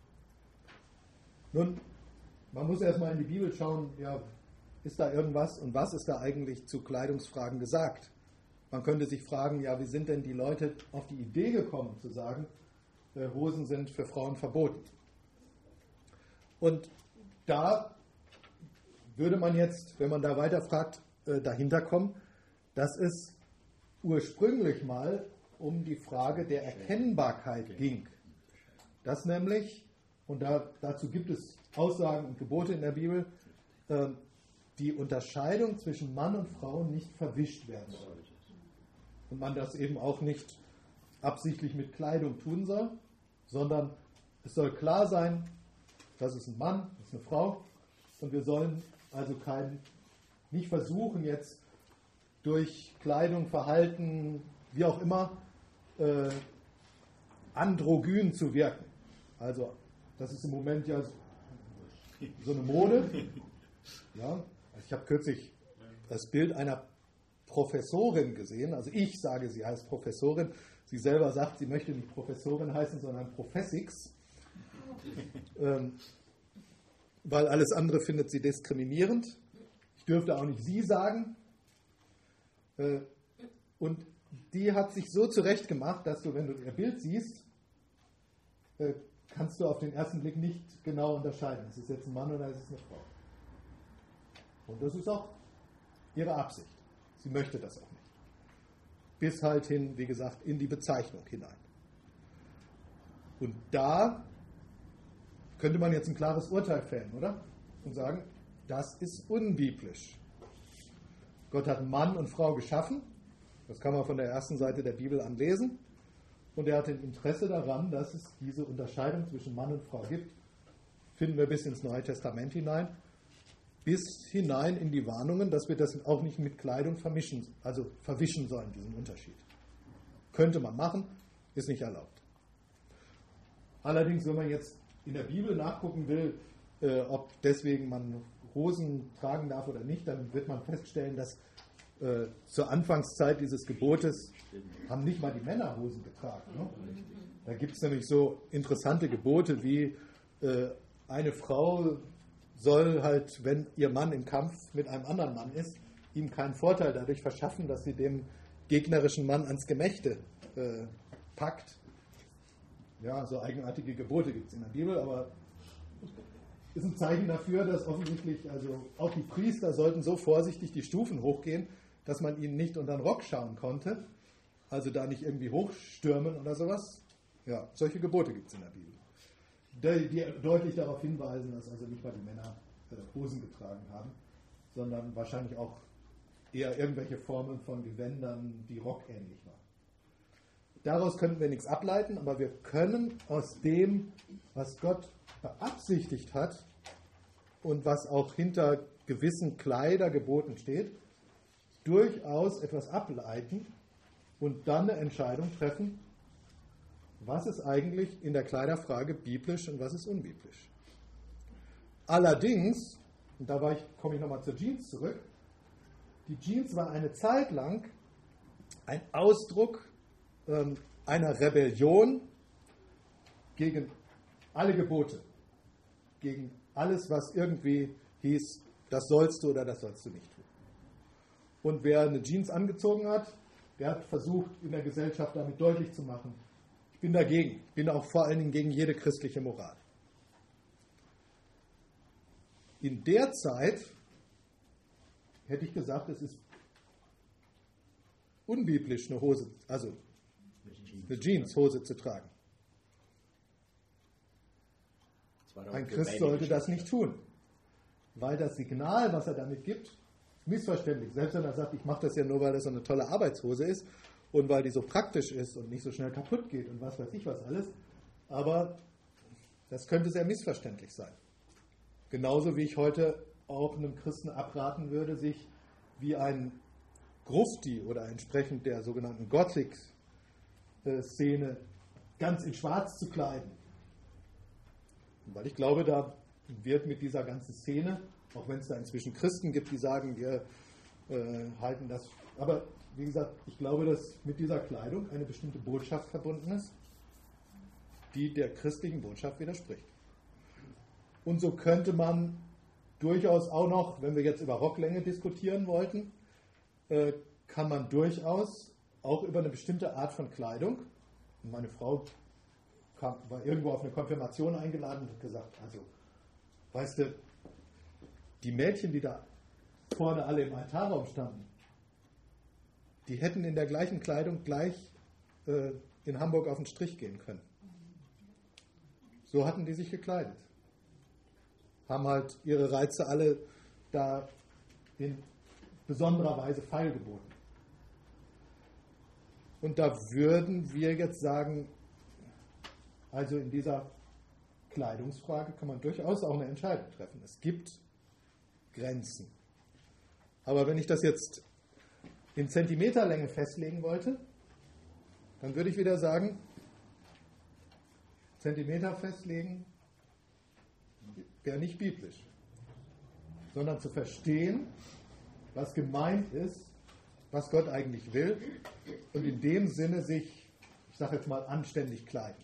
S1: Nun, man muss erstmal in die Bibel schauen, ja, ist da irgendwas und was ist da eigentlich zu Kleidungsfragen gesagt? Man könnte sich fragen, ja, wie sind denn die Leute auf die Idee gekommen zu sagen, Hosen sind für Frauen verboten? Und da würde man jetzt, wenn man da weiterfragt, dahinter kommen, dass es ursprünglich mal um die Frage der Erkennbarkeit ging. Das nämlich, und dazu gibt es Aussagen und Gebote in der Bibel, die Unterscheidung zwischen Mann und Frau nicht verwischt werden soll. Und man das eben auch nicht absichtlich mit Kleidung tun soll, sondern es soll klar sein, das ist ein Mann, das ist eine Frau, und wir sollen also nicht versuchen, jetzt durch Kleidung, Verhalten, wie auch immer, androgyn zu wirken. Also das ist im Moment ja so eine Mode. Ja, also ich habe kürzlich das Bild einer Professorin gesehen. Also ich sage, sie heißt Professorin. Sie selber sagt, sie möchte nicht Professorin heißen, sondern Professix. Weil alles andere findet sie diskriminierend. Ich dürfte auch nicht sie sagen. Und die hat sich so zurechtgemacht, dass du, wenn du ihr Bild siehst, kannst du auf den ersten Blick nicht genau unterscheiden. Ist es jetzt ein Mann oder ist es eine Frau? Und das ist auch ihre Absicht. Sie möchte das auch nicht. Bis halt hin, wie gesagt, in die Bezeichnung hinein. Und da könnte man jetzt ein klares Urteil fällen, oder? Und sagen, das ist unbiblisch. Gott hat Mann und Frau geschaffen. Das kann man von der ersten Seite der Bibel an lesen. Und er hat ein Interesse daran, dass es diese Unterscheidung zwischen Mann und Frau gibt. Finden wir bis ins Neue Testament hinein. Bis hinein in die Warnungen, dass wir das auch nicht mit Kleidung verwischen sollen, diesen Unterschied. Könnte man machen, ist nicht erlaubt. Allerdings, wenn man jetzt in der Bibel nachgucken will, ob deswegen man Hosen tragen darf oder nicht, dann wird man feststellen, dass zur Anfangszeit dieses Gebotes haben nicht mal die Männer Hosen getragen. Ne? Da gibt es nämlich so interessante Gebote wie eine Frau soll halt, wenn ihr Mann im Kampf mit einem anderen Mann ist, ihm keinen Vorteil dadurch verschaffen, dass sie dem gegnerischen Mann ans Gemächte packt. Ja, so eigenartige Gebote gibt es in der Bibel, aber ist ein Zeichen dafür, dass offensichtlich, also auch die Priester sollten so vorsichtig die Stufen hochgehen, dass man ihnen nicht unter den Rock schauen konnte, also da nicht irgendwie hochstürmen oder sowas. Ja, solche Gebote gibt es in der Bibel, die deutlich darauf hinweisen, dass also nicht mal die Männer Hosen getragen haben, sondern wahrscheinlich auch eher irgendwelche Formen von Gewändern, die rockähnlich waren. Daraus könnten wir nichts ableiten, aber wir können aus dem, was Gott beabsichtigt hat und was auch hinter gewissen Kleidergeboten steht, durchaus etwas ableiten und dann eine Entscheidung treffen, was ist eigentlich in der Kleiderfrage biblisch und was ist unbiblisch. Allerdings, und da komme ich nochmal zur Jeans zurück, die Jeans war eine Zeit lang ein Ausdruck einer Rebellion gegen alle Gebote, gegen alles, was irgendwie hieß, das sollst du oder das sollst du nicht tun. Und wer eine Jeans angezogen hat, der hat versucht, in der Gesellschaft damit deutlich zu machen, ich bin dagegen, ich bin auch vor allen Dingen gegen jede christliche Moral. In der Zeit hätte ich gesagt, es ist unbiblisch, eine Hose, also eine Jeanshose zu tragen. Ein Christ sollte das nicht tun, weil das Signal, was er damit gibt, ist missverständlich. Selbst wenn er sagt, ich mache das ja nur, weil das so eine tolle Arbeitshose ist und weil die so praktisch ist und nicht so schnell kaputt geht und was weiß ich was alles. Aber das könnte sehr missverständlich sein. Genauso wie ich heute auch einem Christen abraten würde, sich wie ein Grufti oder entsprechend der sogenannten Gothic-Szene ganz in Schwarz zu kleiden. Weil ich glaube, da wird mit dieser ganzen Szene, auch wenn es da inzwischen Christen gibt, die sagen, wir halten das. Aber wie gesagt, ich glaube, dass mit dieser Kleidung eine bestimmte Botschaft verbunden ist, die der christlichen Botschaft widerspricht. Und so könnte man durchaus auch noch, wenn wir jetzt über Rocklänge diskutieren wollten, kann man durchaus auch über eine bestimmte Art von Kleidung, und meine Frau war irgendwo auf eine Konfirmation eingeladen und hat gesagt, also, weißt du, die Mädchen, die da vorne alle im Altarraum standen, die hätten in der gleichen Kleidung gleich in Hamburg auf den Strich gehen können. So hatten die sich gekleidet. Haben halt ihre Reize alle da in besonderer Weise feilgeboten. Und da würden wir jetzt sagen, also in dieser Kleidungsfrage kann man durchaus auch eine Entscheidung treffen. Es gibt Grenzen. Aber wenn ich das jetzt in Zentimeterlänge festlegen wollte, dann würde ich wieder sagen, Zentimeter festlegen wäre nicht biblisch, sondern zu verstehen, was gemeint ist, was Gott eigentlich will und in dem Sinne sich, ich sage jetzt mal, anständig kleiden.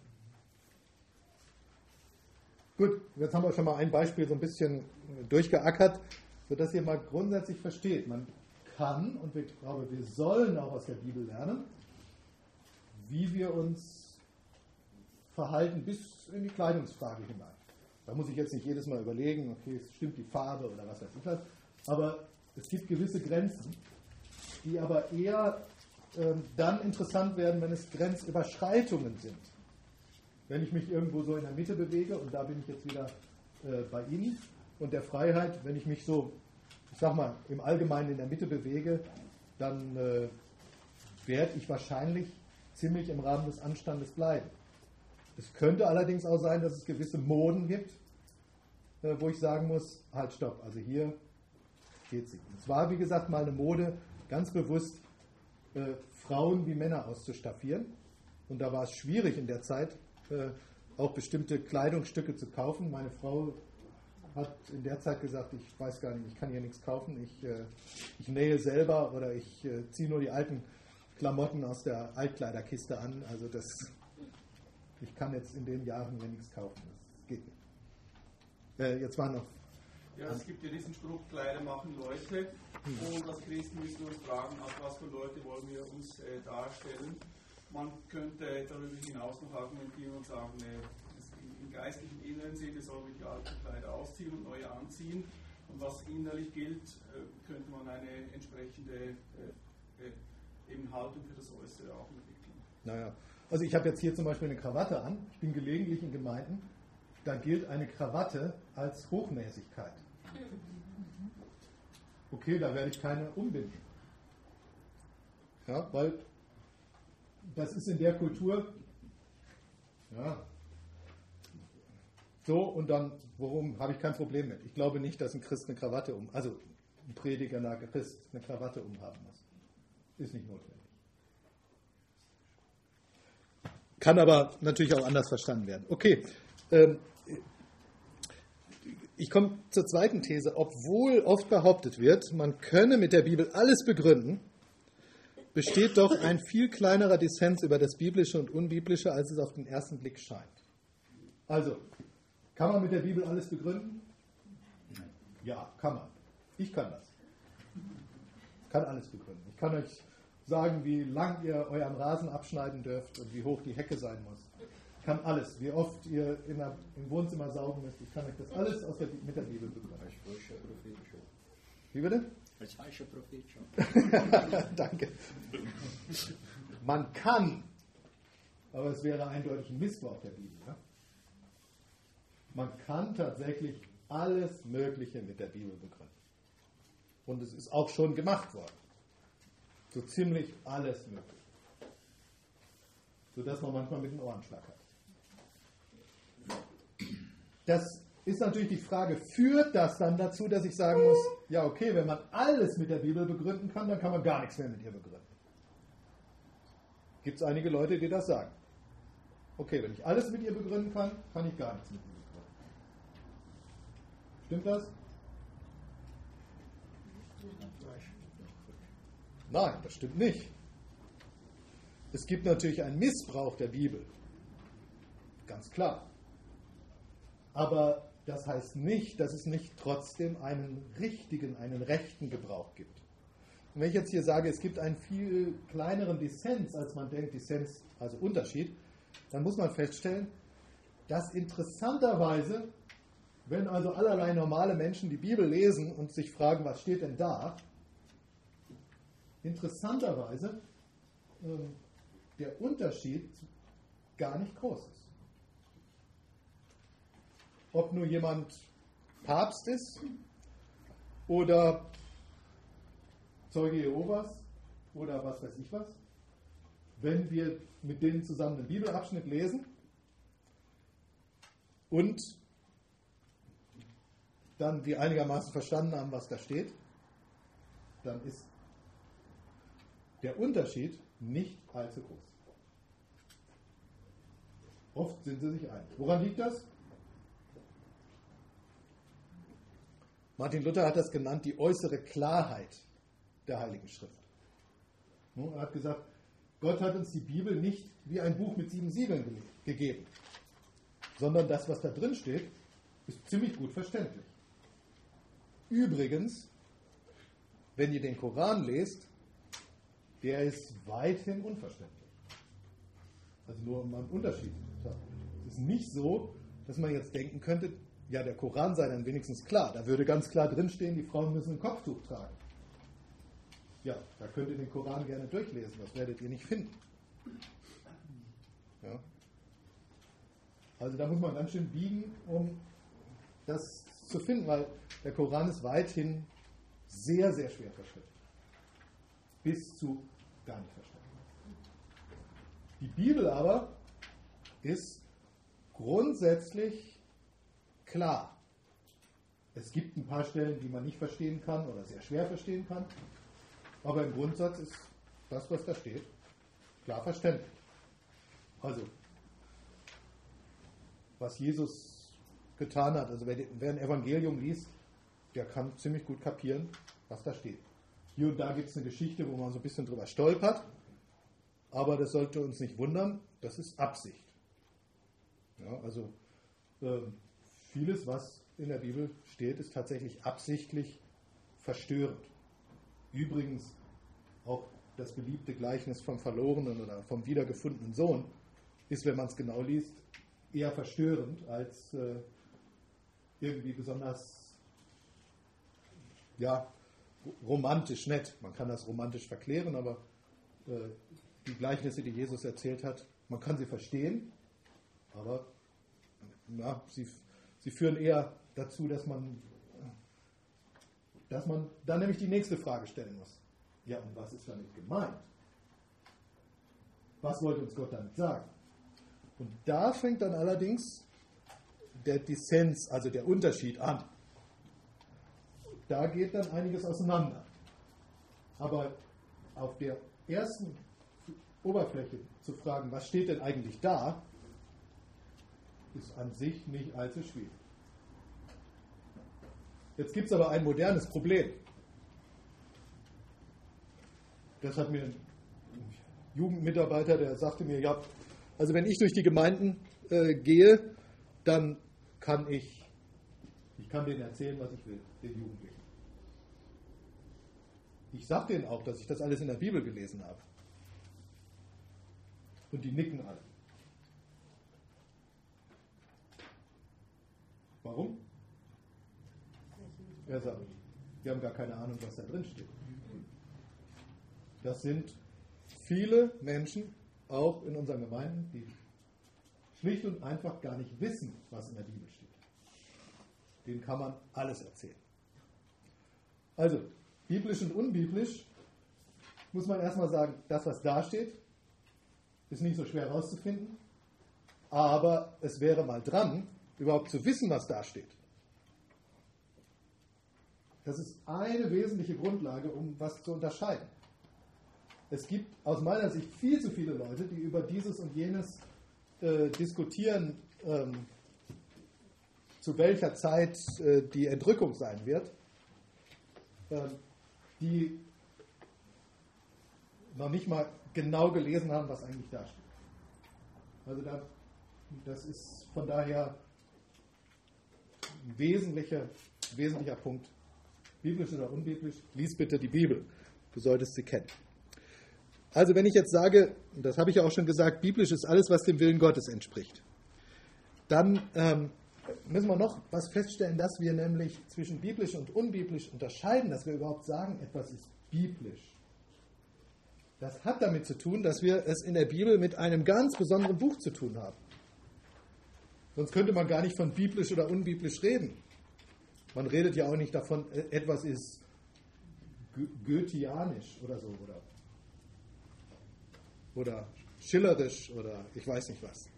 S1: Gut, jetzt haben wir schon mal ein Beispiel so ein bisschen durchgeackert, sodass ihr mal grundsätzlich versteht, man kann und ich glaube, wir sollen auch aus der Bibel lernen, wie wir uns verhalten bis in die Kleidungsfrage hinein. Da muss ich jetzt nicht jedes Mal überlegen, okay, stimmt die Farbe oder was weiß ich was, aber es gibt gewisse Grenzen, die aber eher dann interessant werden, wenn es Grenzüberschreitungen sind. Wenn ich mich irgendwo so in der Mitte bewege, und da bin ich jetzt wieder bei Ihnen und der Freiheit, wenn ich mich so, ich sag mal, im Allgemeinen in der Mitte bewege, dann werde ich wahrscheinlich ziemlich im Rahmen des Anstandes bleiben. Es könnte allerdings auch sein, dass es gewisse Moden gibt, wo ich sagen muss, halt stopp, also hier geht sie. Es war, wie gesagt, mal eine Mode, ganz bewusst Frauen wie Männer auszustaffieren. Und da war es schwierig in der Zeit, auch bestimmte Kleidungsstücke zu kaufen. Meine Frau hat in der Zeit gesagt, ich weiß gar nicht, ich kann hier nichts kaufen, ich nähe selber oder ich ziehe nur die alten Klamotten aus der Altkleiderkiste an. Also ich kann jetzt in den Jahren hier nichts kaufen, das geht nicht. Jetzt war noch...
S7: Ja, es gibt ja diesen Spruch, Kleider machen Leute, und als Christen müssen wir uns fragen, als was für Leute wollen wir uns darstellen. Man könnte darüber hinaus noch argumentieren und sagen, im geistlichen inneren Sinne sollen wir die alten Kleider ausziehen und neue anziehen. Und was innerlich gilt, könnte man eine entsprechende eben Haltung für das Äußere auch entwickeln.
S1: Naja, also ich habe jetzt hier zum Beispiel eine Krawatte an. Ich bin gelegentlich in Gemeinden, da gilt eine Krawatte als Hochnäsigkeit. Okay, da werde ich keine umbinden. Ja, weil das ist in der Kultur, ja, so, und dann, worum habe ich kein Problem mit? Ich glaube nicht, dass ein Christ eine Krawatte also ein Prediger, ein Christ eine Krawatte umhaben muss. Ist nicht notwendig. Kann aber natürlich auch anders verstanden werden. Okay, ich komme zur zweiten These. Obwohl oft behauptet wird, man könne mit der Bibel alles begründen, besteht doch ein viel kleinerer Dissens über das Biblische und Unbiblische, als es auf den ersten Blick scheint. Also, kann man mit der Bibel alles begründen? Ja, kann man. Ich kann das. Ich kann alles begründen. Ich kann euch sagen, wie lang ihr euren Rasen abschneiden dürft und wie hoch die Hecke sein muss. Ich kann alles. Wie oft ihr im Wohnzimmer saugen müsst. Ich kann euch das alles mit der Bibel begründen.
S2: Als falscher Prophet schon.
S1: Wie bitte?
S2: Als falscher Prophet schon.
S1: Danke. Man kann, aber es wäre eindeutig ein Missbrauch der Bibel. Ja? Man kann tatsächlich alles Mögliche mit der Bibel begründen. Und es ist auch schon gemacht worden. So ziemlich alles möglich. sodass man manchmal mit den Ohrenschlag hat. Das ist natürlich die Frage, führt das dann dazu, dass ich sagen muss, ja okay, wenn man alles mit der Bibel begründen kann, dann kann man gar nichts mehr mit ihr begründen. Gibt es einige Leute, die das sagen. Okay, wenn ich alles mit ihr begründen kann, kann ich gar nichts mit ihr begründen. Stimmt das? Nein, das stimmt nicht. Es gibt natürlich einen Missbrauch der Bibel. Ganz klar. Aber das heißt nicht, dass es nicht trotzdem einen richtigen, einen rechten Gebrauch gibt. Und wenn ich jetzt hier sage, es gibt einen viel kleineren Dissens, als man denkt, Dissens, also Unterschied, dann muss man feststellen, dass interessanterweise, wenn also allerlei normale Menschen die Bibel lesen und sich fragen, was steht denn da, interessanterweise der Unterschied gar nicht groß ist. Ob nur jemand Papst ist oder Zeuge Jehovas oder was weiß ich was, wenn wir mit denen zusammen einen Bibelabschnitt lesen und dann die einigermaßen verstanden haben, was da steht, dann ist der Unterschied nicht allzu groß. Oft sind sie sich einig. Woran liegt das? Martin Luther hat das genannt, die äußere Klarheit der Heiligen Schrift. Er hat gesagt, Gott hat uns die Bibel nicht wie ein Buch mit 7 Siegeln gegeben, sondern das, was da drin steht, ist ziemlich gut verständlich. Übrigens, wenn ihr den Koran lest, der ist weithin unverständlich. Also nur um einen Unterschied zu haben. Es ist nicht so, dass man jetzt denken könnte, ja, der Koran sei dann wenigstens klar. Da würde ganz klar drinstehen, die Frauen müssen ein Kopftuch tragen. Ja, da könnt ihr den Koran gerne durchlesen, das werdet ihr nicht finden. Ja. Also da muss man ganz schön biegen, um das zu finden, weil der Koran ist weithin sehr, sehr schwer verständlich. Bis zu gar nicht verständlich. Die Bibel aber ist grundsätzlich klar. Es gibt ein paar Stellen, die man nicht verstehen kann oder sehr schwer verstehen kann, aber im Grundsatz ist das, was da steht, klar verständlich. Also, was Jesus getan hat, also wer ein Evangelium liest, der kann ziemlich gut kapieren, was da steht. Hier und da gibt es eine Geschichte, wo man so ein bisschen drüber stolpert, aber das sollte uns nicht wundern, das ist Absicht. Ja, also vieles, was in der Bibel steht, ist tatsächlich absichtlich verstörend. Übrigens auch das beliebte Gleichnis vom verlorenen oder vom wiedergefundenen Sohn ist, wenn man es genau liest, eher verstörend als irgendwie besonders romantisch nett. Man kann das romantisch verklären, aber die Gleichnisse, die Jesus erzählt hat, man kann sie verstehen, aber sie führen eher dazu, dass man dann nämlich die nächste Frage stellen muss. Ja, und was ist damit gemeint? Was wollte uns Gott damit sagen? Und da fängt dann allerdings der Dissens, also der Unterschied an. Da geht dann einiges auseinander. Aber auf der ersten Oberfläche zu fragen, was steht denn eigentlich da, ist an sich nicht allzu schwierig. Jetzt gibt es aber ein modernes Problem. Das hat mir ein Jugendmitarbeiter, der sagte mir, ja, also wenn ich durch die Gemeinden gehe, dann kann ich kann denen erzählen, was ich will, den Jugendlichen. Ich sage denen auch, dass ich das alles in der Bibel gelesen habe. Und die nicken alle. Warum? Er sagt, wir haben gar keine Ahnung, was da drin steht. Das sind viele Menschen, auch in unseren Gemeinden, die schlicht und einfach gar nicht wissen, was in der Bibel steht. Denen kann man alles erzählen. Also, biblisch und unbiblisch muss man erstmal sagen, das, was da steht, ist nicht so schwer herauszufinden, aber es wäre mal dran, überhaupt zu wissen, was da steht. Das ist eine wesentliche Grundlage, um was zu unterscheiden. Es gibt aus meiner Sicht viel zu viele Leute, die über dieses und jenes diskutieren, zu welcher Zeit die Entrückung sein wird, die noch nicht mal genau gelesen haben, was eigentlich da steht. Also das ist von daher ein wesentlicher Punkt. Biblisch oder unbiblisch, lies bitte die Bibel. Du solltest sie kennen. Also wenn ich jetzt sage, das habe ich ja auch schon gesagt, biblisch ist alles, was dem Willen Gottes entspricht, dann müssen wir noch was feststellen, dass wir nämlich zwischen biblisch und unbiblisch unterscheiden, dass wir überhaupt sagen, etwas ist biblisch. Das hat damit zu tun, dass wir es in der Bibel mit einem ganz besonderen Buch zu tun haben. Sonst könnte man gar nicht von biblisch oder unbiblisch reden. Man redet ja auch nicht davon, etwas ist goetheanisch oder so, oder schillerisch oder ich weiß nicht was.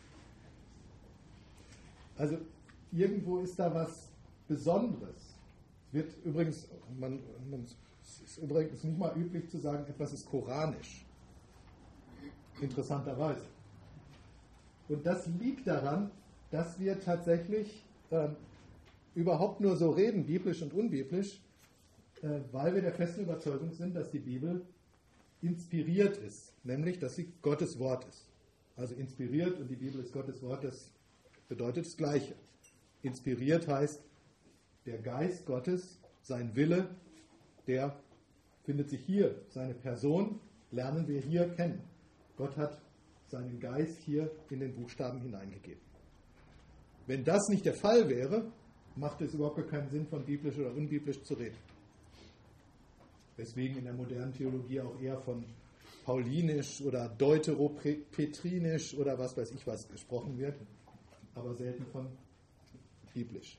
S1: Also irgendwo ist da was Besonderes. Es wird übrigens, es ist übrigens nicht mal üblich zu sagen, etwas ist koranisch. Interessanterweise. Und das liegt daran, dass wir tatsächlich überhaupt nur so reden, biblisch und unbiblisch, weil wir der festen Überzeugung sind, dass die Bibel inspiriert ist, nämlich, dass sie Gottes Wort ist. Also inspiriert und die Bibel ist Gottes Wort, das bedeutet das Gleiche. Inspiriert heißt, der Geist Gottes, sein Wille, der findet sich hier. Seine Person lernen wir hier kennen. Gott hat seinen Geist hier in den Buchstaben hineingegeben. Wenn das nicht der Fall wäre, macht es überhaupt keinen Sinn, von biblisch oder unbiblisch zu reden. Deswegen in der modernen Theologie auch eher von paulinisch oder deuteropetrinisch oder was weiß ich was gesprochen wird, aber selten von biblisch.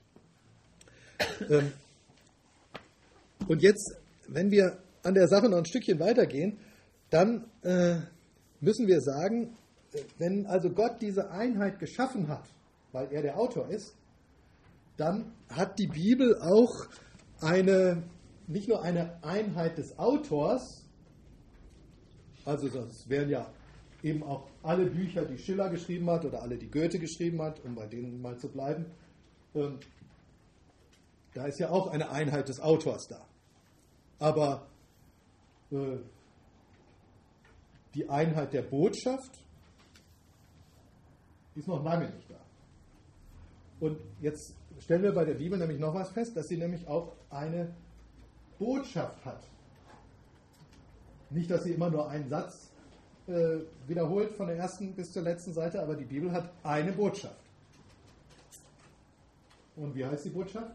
S1: Und jetzt, wenn wir an der Sache noch ein Stückchen weitergehen, dann müssen wir sagen, wenn also Gott diese Einheit geschaffen hat, weil er der Autor ist, dann hat die Bibel auch nicht nur eine Einheit des Autors, also das wären ja eben auch alle Bücher, die Schiller geschrieben hat oder alle, die Goethe geschrieben hat, um bei denen mal zu bleiben, da ist ja auch eine Einheit des Autors da. Aber die Einheit der Botschaft ist noch lange nicht da. Und jetzt stellen wir bei der Bibel nämlich noch was fest, dass sie nämlich auch eine Botschaft hat. Nicht, dass sie immer nur einen Satz wiederholt von der ersten bis zur letzten Seite, aber die Bibel hat eine Botschaft. Und wie heißt die Botschaft?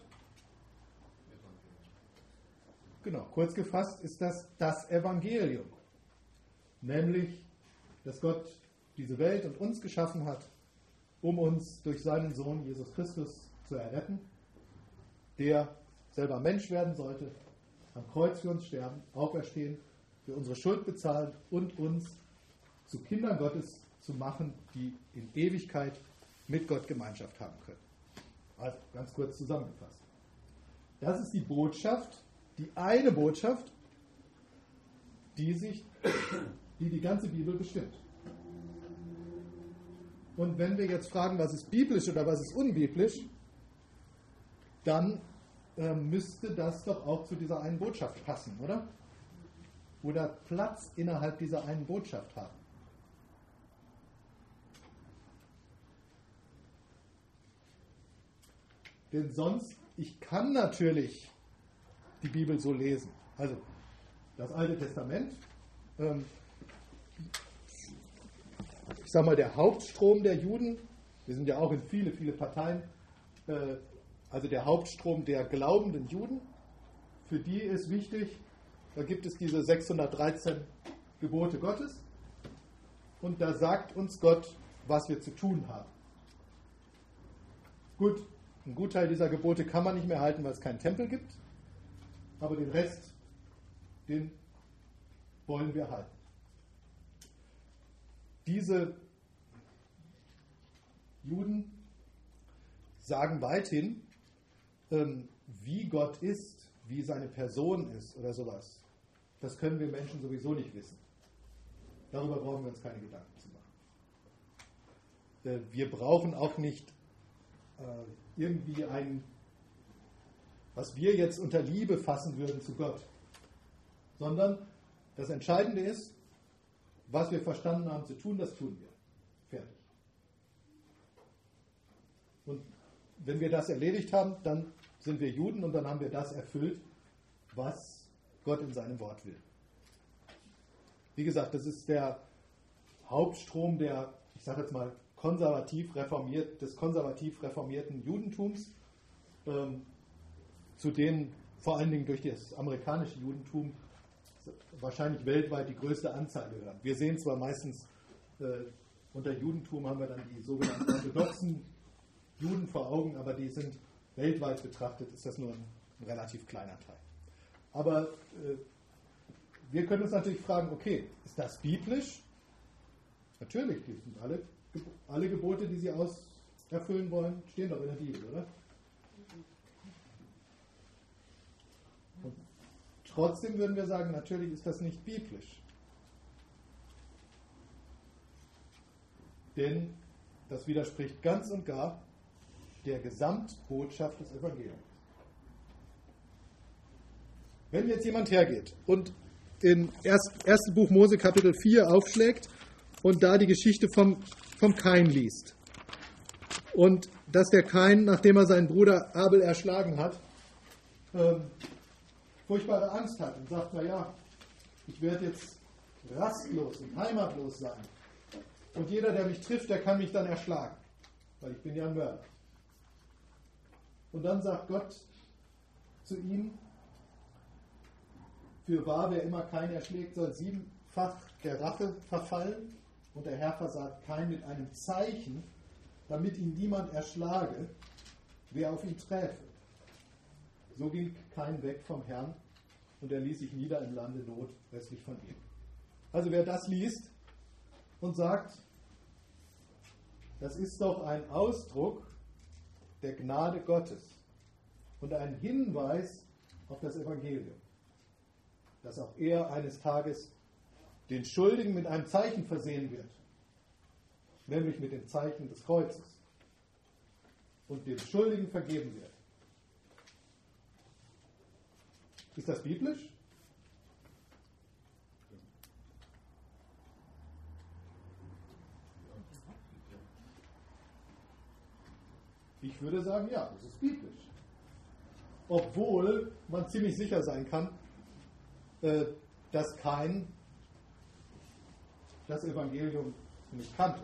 S1: Genau, kurz gefasst ist das Evangelium. Nämlich, dass Gott diese Welt und uns geschaffen hat, um uns durch seinen Sohn Jesus Christus zu erretten, der selber Mensch werden sollte, am Kreuz für uns sterben, auferstehen, für unsere Schuld bezahlen und uns zu Kindern Gottes zu machen, die in Ewigkeit mit Gott Gemeinschaft haben können. Also ganz kurz zusammengefasst. Das ist die Botschaft, die eine Botschaft, die die ganze Bibel bestimmt. Und wenn wir jetzt fragen, was ist biblisch oder was ist unbiblisch, dann müsste das doch auch zu dieser einen Botschaft passen, oder? Oder Platz innerhalb dieser einen Botschaft haben. Denn sonst, ich kann natürlich die Bibel so lesen. Also das Alte Testament, ich sage mal, der Hauptstrom der Juden, wir sind ja auch in viele, viele Parteien, also der Hauptstrom der glaubenden Juden, für die ist wichtig, da gibt es diese 613 Gebote Gottes und da sagt uns Gott, was wir zu tun haben. Gut, ein Gutteil dieser Gebote kann man nicht mehr halten, weil es keinen Tempel gibt, aber den Rest, den wollen wir halten. diese Juden sagen weithin, wie Gott ist, wie seine Person ist oder sowas. Das können wir Menschen sowieso nicht wissen. Darüber brauchen wir uns keine Gedanken zu machen. Wir brauchen auch nicht irgendwie was wir jetzt unter Liebe fassen würden zu Gott, sondern das Entscheidende ist, was wir verstanden haben zu tun, das tun wir. Fertig. Und wenn wir das erledigt haben, dann sind wir Juden und dann haben wir das erfüllt, was Gott in seinem Wort will. Wie gesagt, das ist der Hauptstrom der, ich sage jetzt mal, des konservativ reformierten Judentums, zu denen vor allen Dingen durch das amerikanische Judentum wahrscheinlich weltweit die größte Anzahl gehören. Wir sehen zwar meistens, unter Judentum haben wir dann die sogenannten orthodoxen Juden vor Augen, aber die sind weltweit betrachtet, ist das nur ein relativ kleiner Teil. Aber wir können uns natürlich fragen, okay, ist das biblisch? Natürlich, die sind alle Gebote, die sie erfüllen wollen, stehen doch in der Bibel, oder? Und trotzdem würden wir sagen, natürlich ist das nicht biblisch. Denn das widerspricht ganz und gar der Gesamtbotschaft des Evangeliums. Wenn jetzt jemand hergeht und im ersten Buch Mose Kapitel 4 aufschlägt und da die Geschichte vom Kain liest und dass der Kain, nachdem er seinen Bruder Abel erschlagen hat, furchtbare Angst hat und sagt, naja, ich werde jetzt rastlos und heimatlos sein und jeder, der mich trifft, der kann mich dann erschlagen, weil ich bin ja ein Mörder. Und dann sagt Gott zu ihm, fürwahr, wer immer Kain erschlägt, soll 7-fach der Rache verfallen. Und der Herr versagt Kain mit einem Zeichen, damit ihn niemand erschlage, wer auf ihn träfe. So ging Kain weg vom Herrn und er ließ sich nieder im Lande Not westlich von ihm. Also wer das liest und sagt, das ist doch ein Ausdruck der Gnade Gottes und ein Hinweis auf das Evangelium, dass auch er eines Tages den Schuldigen mit einem Zeichen versehen wird, nämlich mit dem Zeichen des Kreuzes, und dem Schuldigen vergeben wird. Ist das biblisch? Ich würde sagen, ja, das ist biblisch. Obwohl man ziemlich sicher sein kann, dass Kain das Evangelium nicht kannte.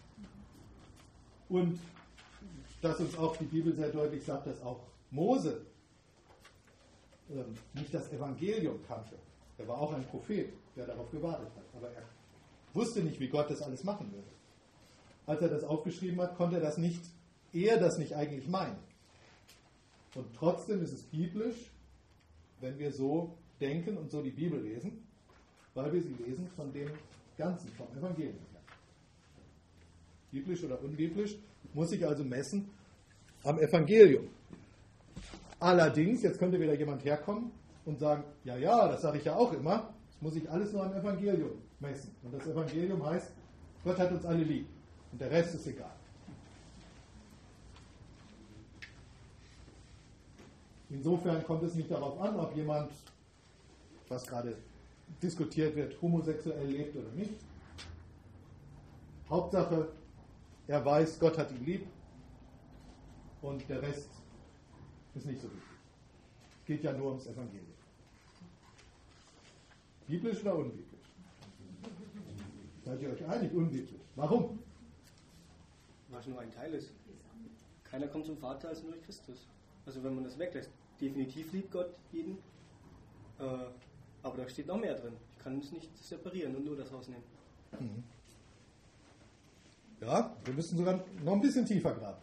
S1: Und dass uns auch die Bibel sehr deutlich sagt, dass auch Mose nicht das Evangelium kannte. Er war auch ein Prophet, der darauf gewartet hat. Aber er wusste nicht, wie Gott das alles machen würde. Als er das aufgeschrieben hat, konnte er das nicht eigentlich meinen. Und trotzdem ist es biblisch, wenn wir so denken und so die Bibel lesen, weil wir sie lesen von dem Ganzen, vom Evangelium her. Biblisch oder unbiblisch, muss sich also messen am Evangelium. Allerdings, jetzt könnte wieder jemand herkommen und sagen, ja, das sage ich ja auch immer, das muss ich alles nur am Evangelium messen. Und das Evangelium heißt, Gott hat uns alle lieb und der Rest ist egal. Insofern kommt es nicht darauf an, ob jemand, was gerade diskutiert wird, homosexuell lebt oder nicht. Hauptsache, er weiß, Gott hat ihn lieb und der Rest ist nicht so wichtig. Es geht ja nur ums Evangelium. Biblisch oder unbiblisch? Seid ihr euch einig? Unbiblisch. Warum?
S8: Weil es nur ein Teil ist. Keiner kommt zum Vater als nur durch Christus. Also wenn man das weglässt. Definitiv liebt Gott jeden, aber da steht noch mehr drin. Ich kann es nicht separieren und nur das rausnehmen.
S1: Ja, wir müssen sogar noch ein bisschen tiefer graben.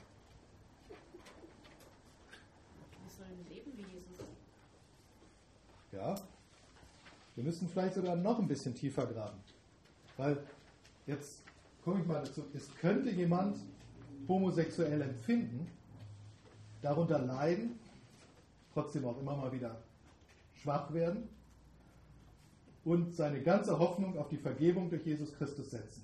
S6: Wir sollen leben wie Jesus.
S1: Ja, wir müssen vielleicht sogar noch ein bisschen tiefer graben. Weil jetzt komme ich mal dazu, es könnte jemand homosexuell empfinden, darunter leiden, trotzdem auch immer mal wieder schwach werden und seine ganze Hoffnung auf die Vergebung durch Jesus Christus setzen.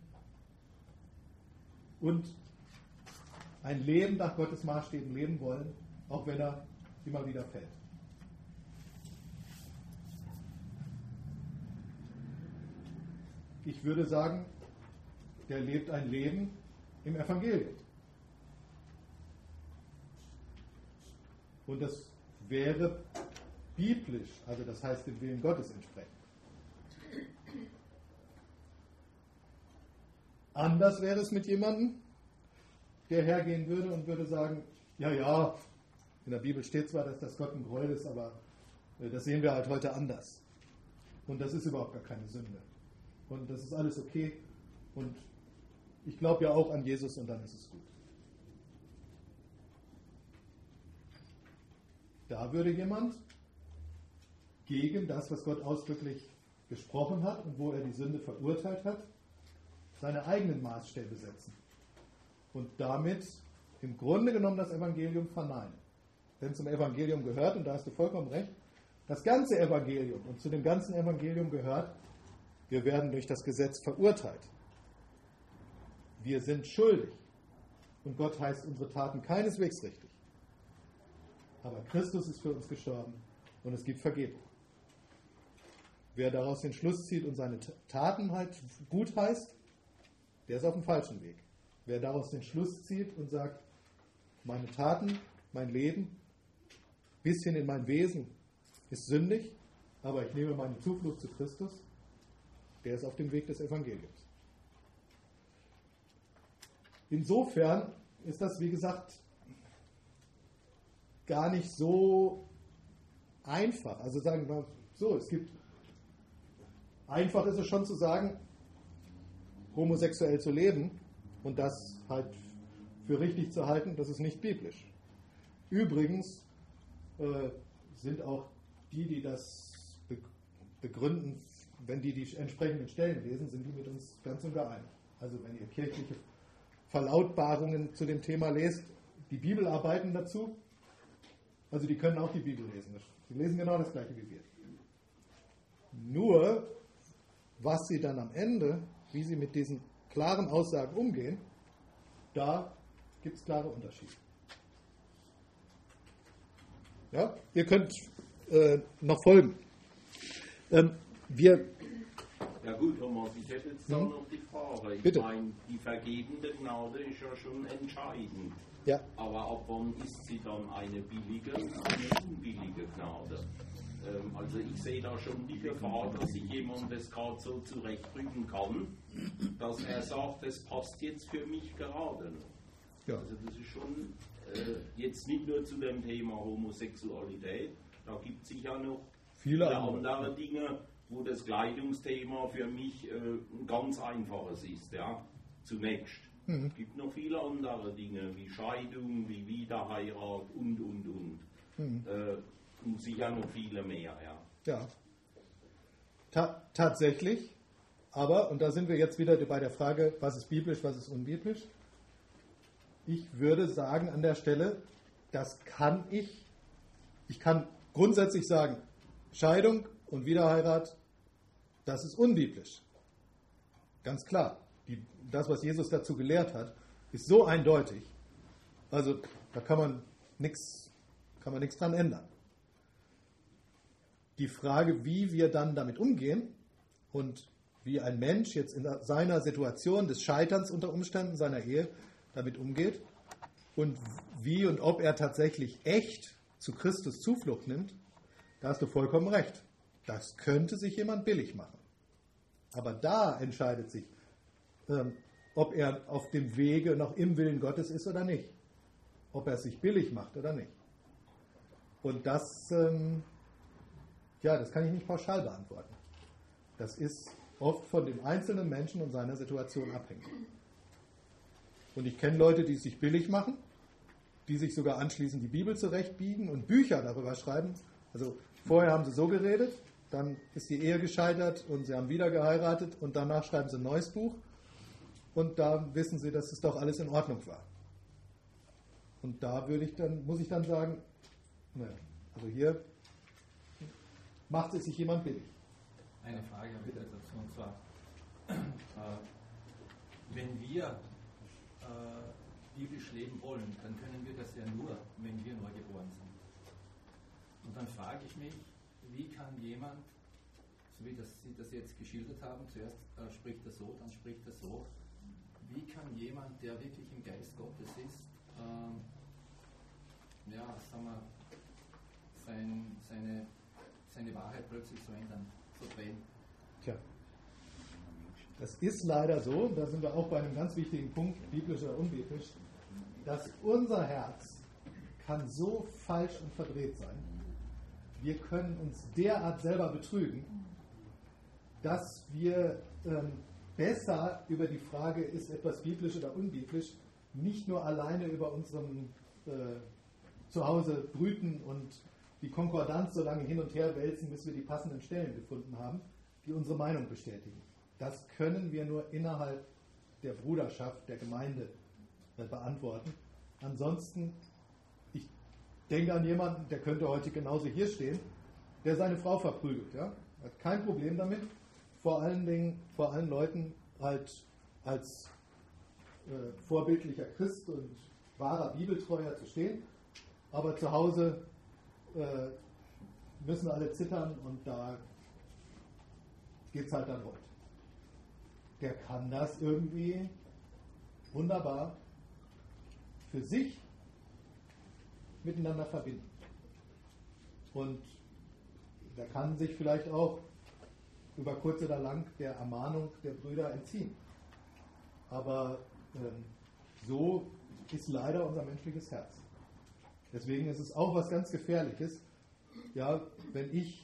S1: Und ein Leben nach Gottes Maßstäben leben wollen, auch wenn er immer wieder fällt. Ich würde sagen, der lebt ein Leben im Evangelium. Und das wäre biblisch, also das heißt dem Willen Gottes entsprechend. Anders wäre es mit jemandem, der hergehen würde und würde sagen, ja, in der Bibel steht zwar, dass das Gott ein Gräuel ist, aber das sehen wir halt heute anders. Und das ist überhaupt gar keine Sünde. Und das ist alles okay. Und ich glaube ja auch an Jesus und dann ist es gut. Da würde jemand gegen das, was Gott ausdrücklich gesprochen hat und wo er die Sünde verurteilt hat, seine eigenen Maßstäbe setzen. Und damit im Grunde genommen das Evangelium verneinen. Denn zum Evangelium gehört, und da hast du vollkommen recht, das ganze Evangelium. Und zu dem ganzen Evangelium gehört, wir werden durch das Gesetz verurteilt. Wir sind schuldig. Und Gott heißt unsere Taten keineswegs richtig. Aber Christus ist für uns gestorben und es gibt Vergebung. Wer daraus den Schluss zieht und seine Taten halt gut heißt, der ist auf dem falschen Weg. Wer daraus den Schluss zieht und sagt, meine Taten, mein Leben, bis hin in mein Wesen ist sündig, aber ich nehme meine Zuflucht zu Christus, der ist auf dem Weg des Evangeliums. Insofern ist das, wie gesagt, gar nicht so einfach. Also sagen wir so, einfach ist es schon zu sagen, homosexuell zu leben und das halt für richtig zu halten, das ist nicht biblisch. Übrigens sind auch die das begründen, wenn die entsprechenden Stellen lesen, sind die mit uns ganz und gar einig. Also wenn ihr kirchliche Verlautbarungen zu dem Thema lest, die Bibelarbeiten dazu, also die können auch die Bibel lesen. Sie lesen genau das Gleiche wie wir. Nur, was sie dann am Ende, wie sie mit diesen klaren Aussagen umgehen, da gibt es klare Unterschiede. Ja, ihr könnt noch folgen.
S9: Ja gut, Thomas, ich hätte jetzt dann noch die Frage. Ich meine, die vergebende Gnade ist ja schon entscheidend.
S1: Ja.
S9: Aber ab wann ist sie dann eine billige und eine unbillige Gnade? Also ich sehe da schon die Gefahr, dass sich jemand das gerade so zurechtrücken kann, dass er sagt, das passt jetzt für mich gerade. Ja. Also das ist schon jetzt nicht nur zu dem Thema Homosexualität, da gibt es sicher noch viele andere Dinge, wo das Kleidungsthema für mich ein ganz einfaches ist. Ja? Zunächst. Es gibt noch viele andere Dinge, wie Scheidung, wie Wiederheirat und. Und sicher noch viele mehr.
S1: Ja. Tatsächlich, aber, und da sind wir jetzt wieder bei der Frage, was ist biblisch, was ist unbiblisch. Ich würde sagen an der Stelle, ich kann grundsätzlich sagen, Scheidung und Wiederheirat, das ist unbiblisch. Ganz klar. Das, was Jesus dazu gelehrt hat, ist so eindeutig. Also da kann man nichts dran ändern. Die Frage, wie wir dann damit umgehen und wie ein Mensch jetzt in seiner Situation des Scheiterns unter Umständen seiner Ehe damit umgeht und wie und ob er tatsächlich echt zu Christus Zuflucht nimmt, da hast du vollkommen recht. Das könnte sich jemand billig machen. Aber da entscheidet sich, ob er auf dem Wege noch im Willen Gottes ist oder nicht. Ob er es sich billig macht oder nicht. Und das kann ich nicht pauschal beantworten. Das ist oft von dem einzelnen Menschen und seiner Situation abhängig. Und ich kenne Leute, die es sich billig machen, die sich sogar anschließend die Bibel zurechtbiegen und Bücher darüber schreiben. Also vorher haben sie so geredet, dann ist die Ehe gescheitert und sie haben wieder geheiratet und danach schreiben sie ein neues Buch. und da wissen Sie, dass es doch alles in Ordnung war. Und da muss ich dann sagen, naja, also hier macht es sich jemand billig.
S4: Eine Frage habe ich dazu, und zwar, wenn wir biblisch leben wollen, dann können wir das ja nur, wenn wir neu geboren sind. Und dann frage ich mich, wie kann jemand, so wie Sie das jetzt geschildert haben, zuerst spricht er so, dann spricht er so, wie kann jemand, der wirklich im Geist Gottes ist, seine Wahrheit plötzlich so ändern, so drehen?
S1: Tja, das ist leider so, da sind wir auch bei einem ganz wichtigen Punkt, biblisch oder unbiblisch, dass unser Herz kann so falsch und verdreht sein. Wir können uns derart selber betrügen, dass wir besser über die Frage, ist etwas biblisch oder unbiblisch, nicht nur alleine über unserem Zuhause brüten und die Konkordanz so lange hin und her wälzen, bis wir die passenden Stellen gefunden haben, die unsere Meinung bestätigen. Das können wir nur innerhalb der Bruderschaft, der Gemeinde beantworten. Ansonsten, ich denke an jemanden, der könnte heute genauso hier stehen, der seine Frau verprügelt. Ja? Hat kein Problem damit, vor allen Leuten halt als vorbildlicher Christ und wahrer Bibeltreuer zu stehen. Aber zu Hause müssen alle zittern und da geht es halt dann rund. Der kann das irgendwie wunderbar für sich miteinander verbinden. Und der kann sich vielleicht auch über kurz oder lang der Ermahnung der Brüder entziehen. Aber so ist leider unser menschliches Herz. Deswegen ist es auch was ganz Gefährliches, ja, wenn ich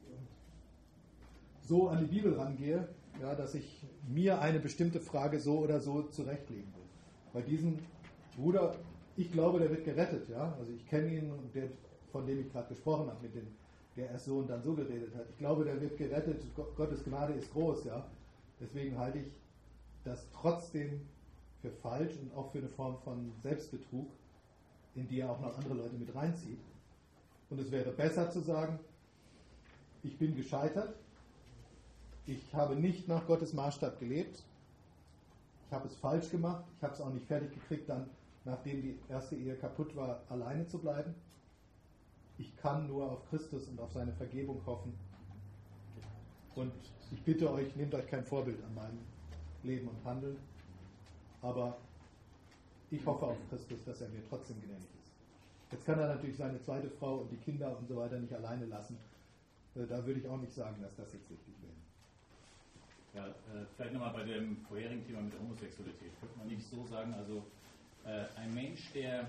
S1: so an die Bibel rangehe, ja, dass ich mir eine bestimmte Frage so oder so zurechtlegen will. Bei diesem Bruder, ich glaube, der wird gerettet. Ja? Also ich kenne ihn, und von dem ich gerade gesprochen habe, mit dem der erst so und dann so geredet hat. Ich glaube, der wird gerettet. Gottes Gnade ist groß. Ja? Deswegen halte ich das trotzdem für falsch und auch für eine Form von Selbstbetrug, in die er auch noch andere Leute mit reinzieht. Und es wäre besser zu sagen, ich bin gescheitert, ich habe nicht nach Gottes Maßstab gelebt, ich habe es falsch gemacht, ich habe es auch nicht fertig gekriegt, dann, nachdem die erste Ehe kaputt war, alleine zu bleiben. Ich kann nur auf Christus und auf seine Vergebung hoffen. Und ich bitte euch, nehmt euch kein Vorbild an meinem Leben und Handeln, aber ich hoffe auf Christus, dass er mir trotzdem gnädig ist. Jetzt kann er natürlich seine zweite Frau und die Kinder und so weiter nicht alleine lassen. Da würde ich auch nicht sagen, dass das jetzt richtig wäre.
S10: Ja, vielleicht nochmal bei dem vorherigen Thema mit der Homosexualität. Könnte man nicht so sagen, also ein Mensch, der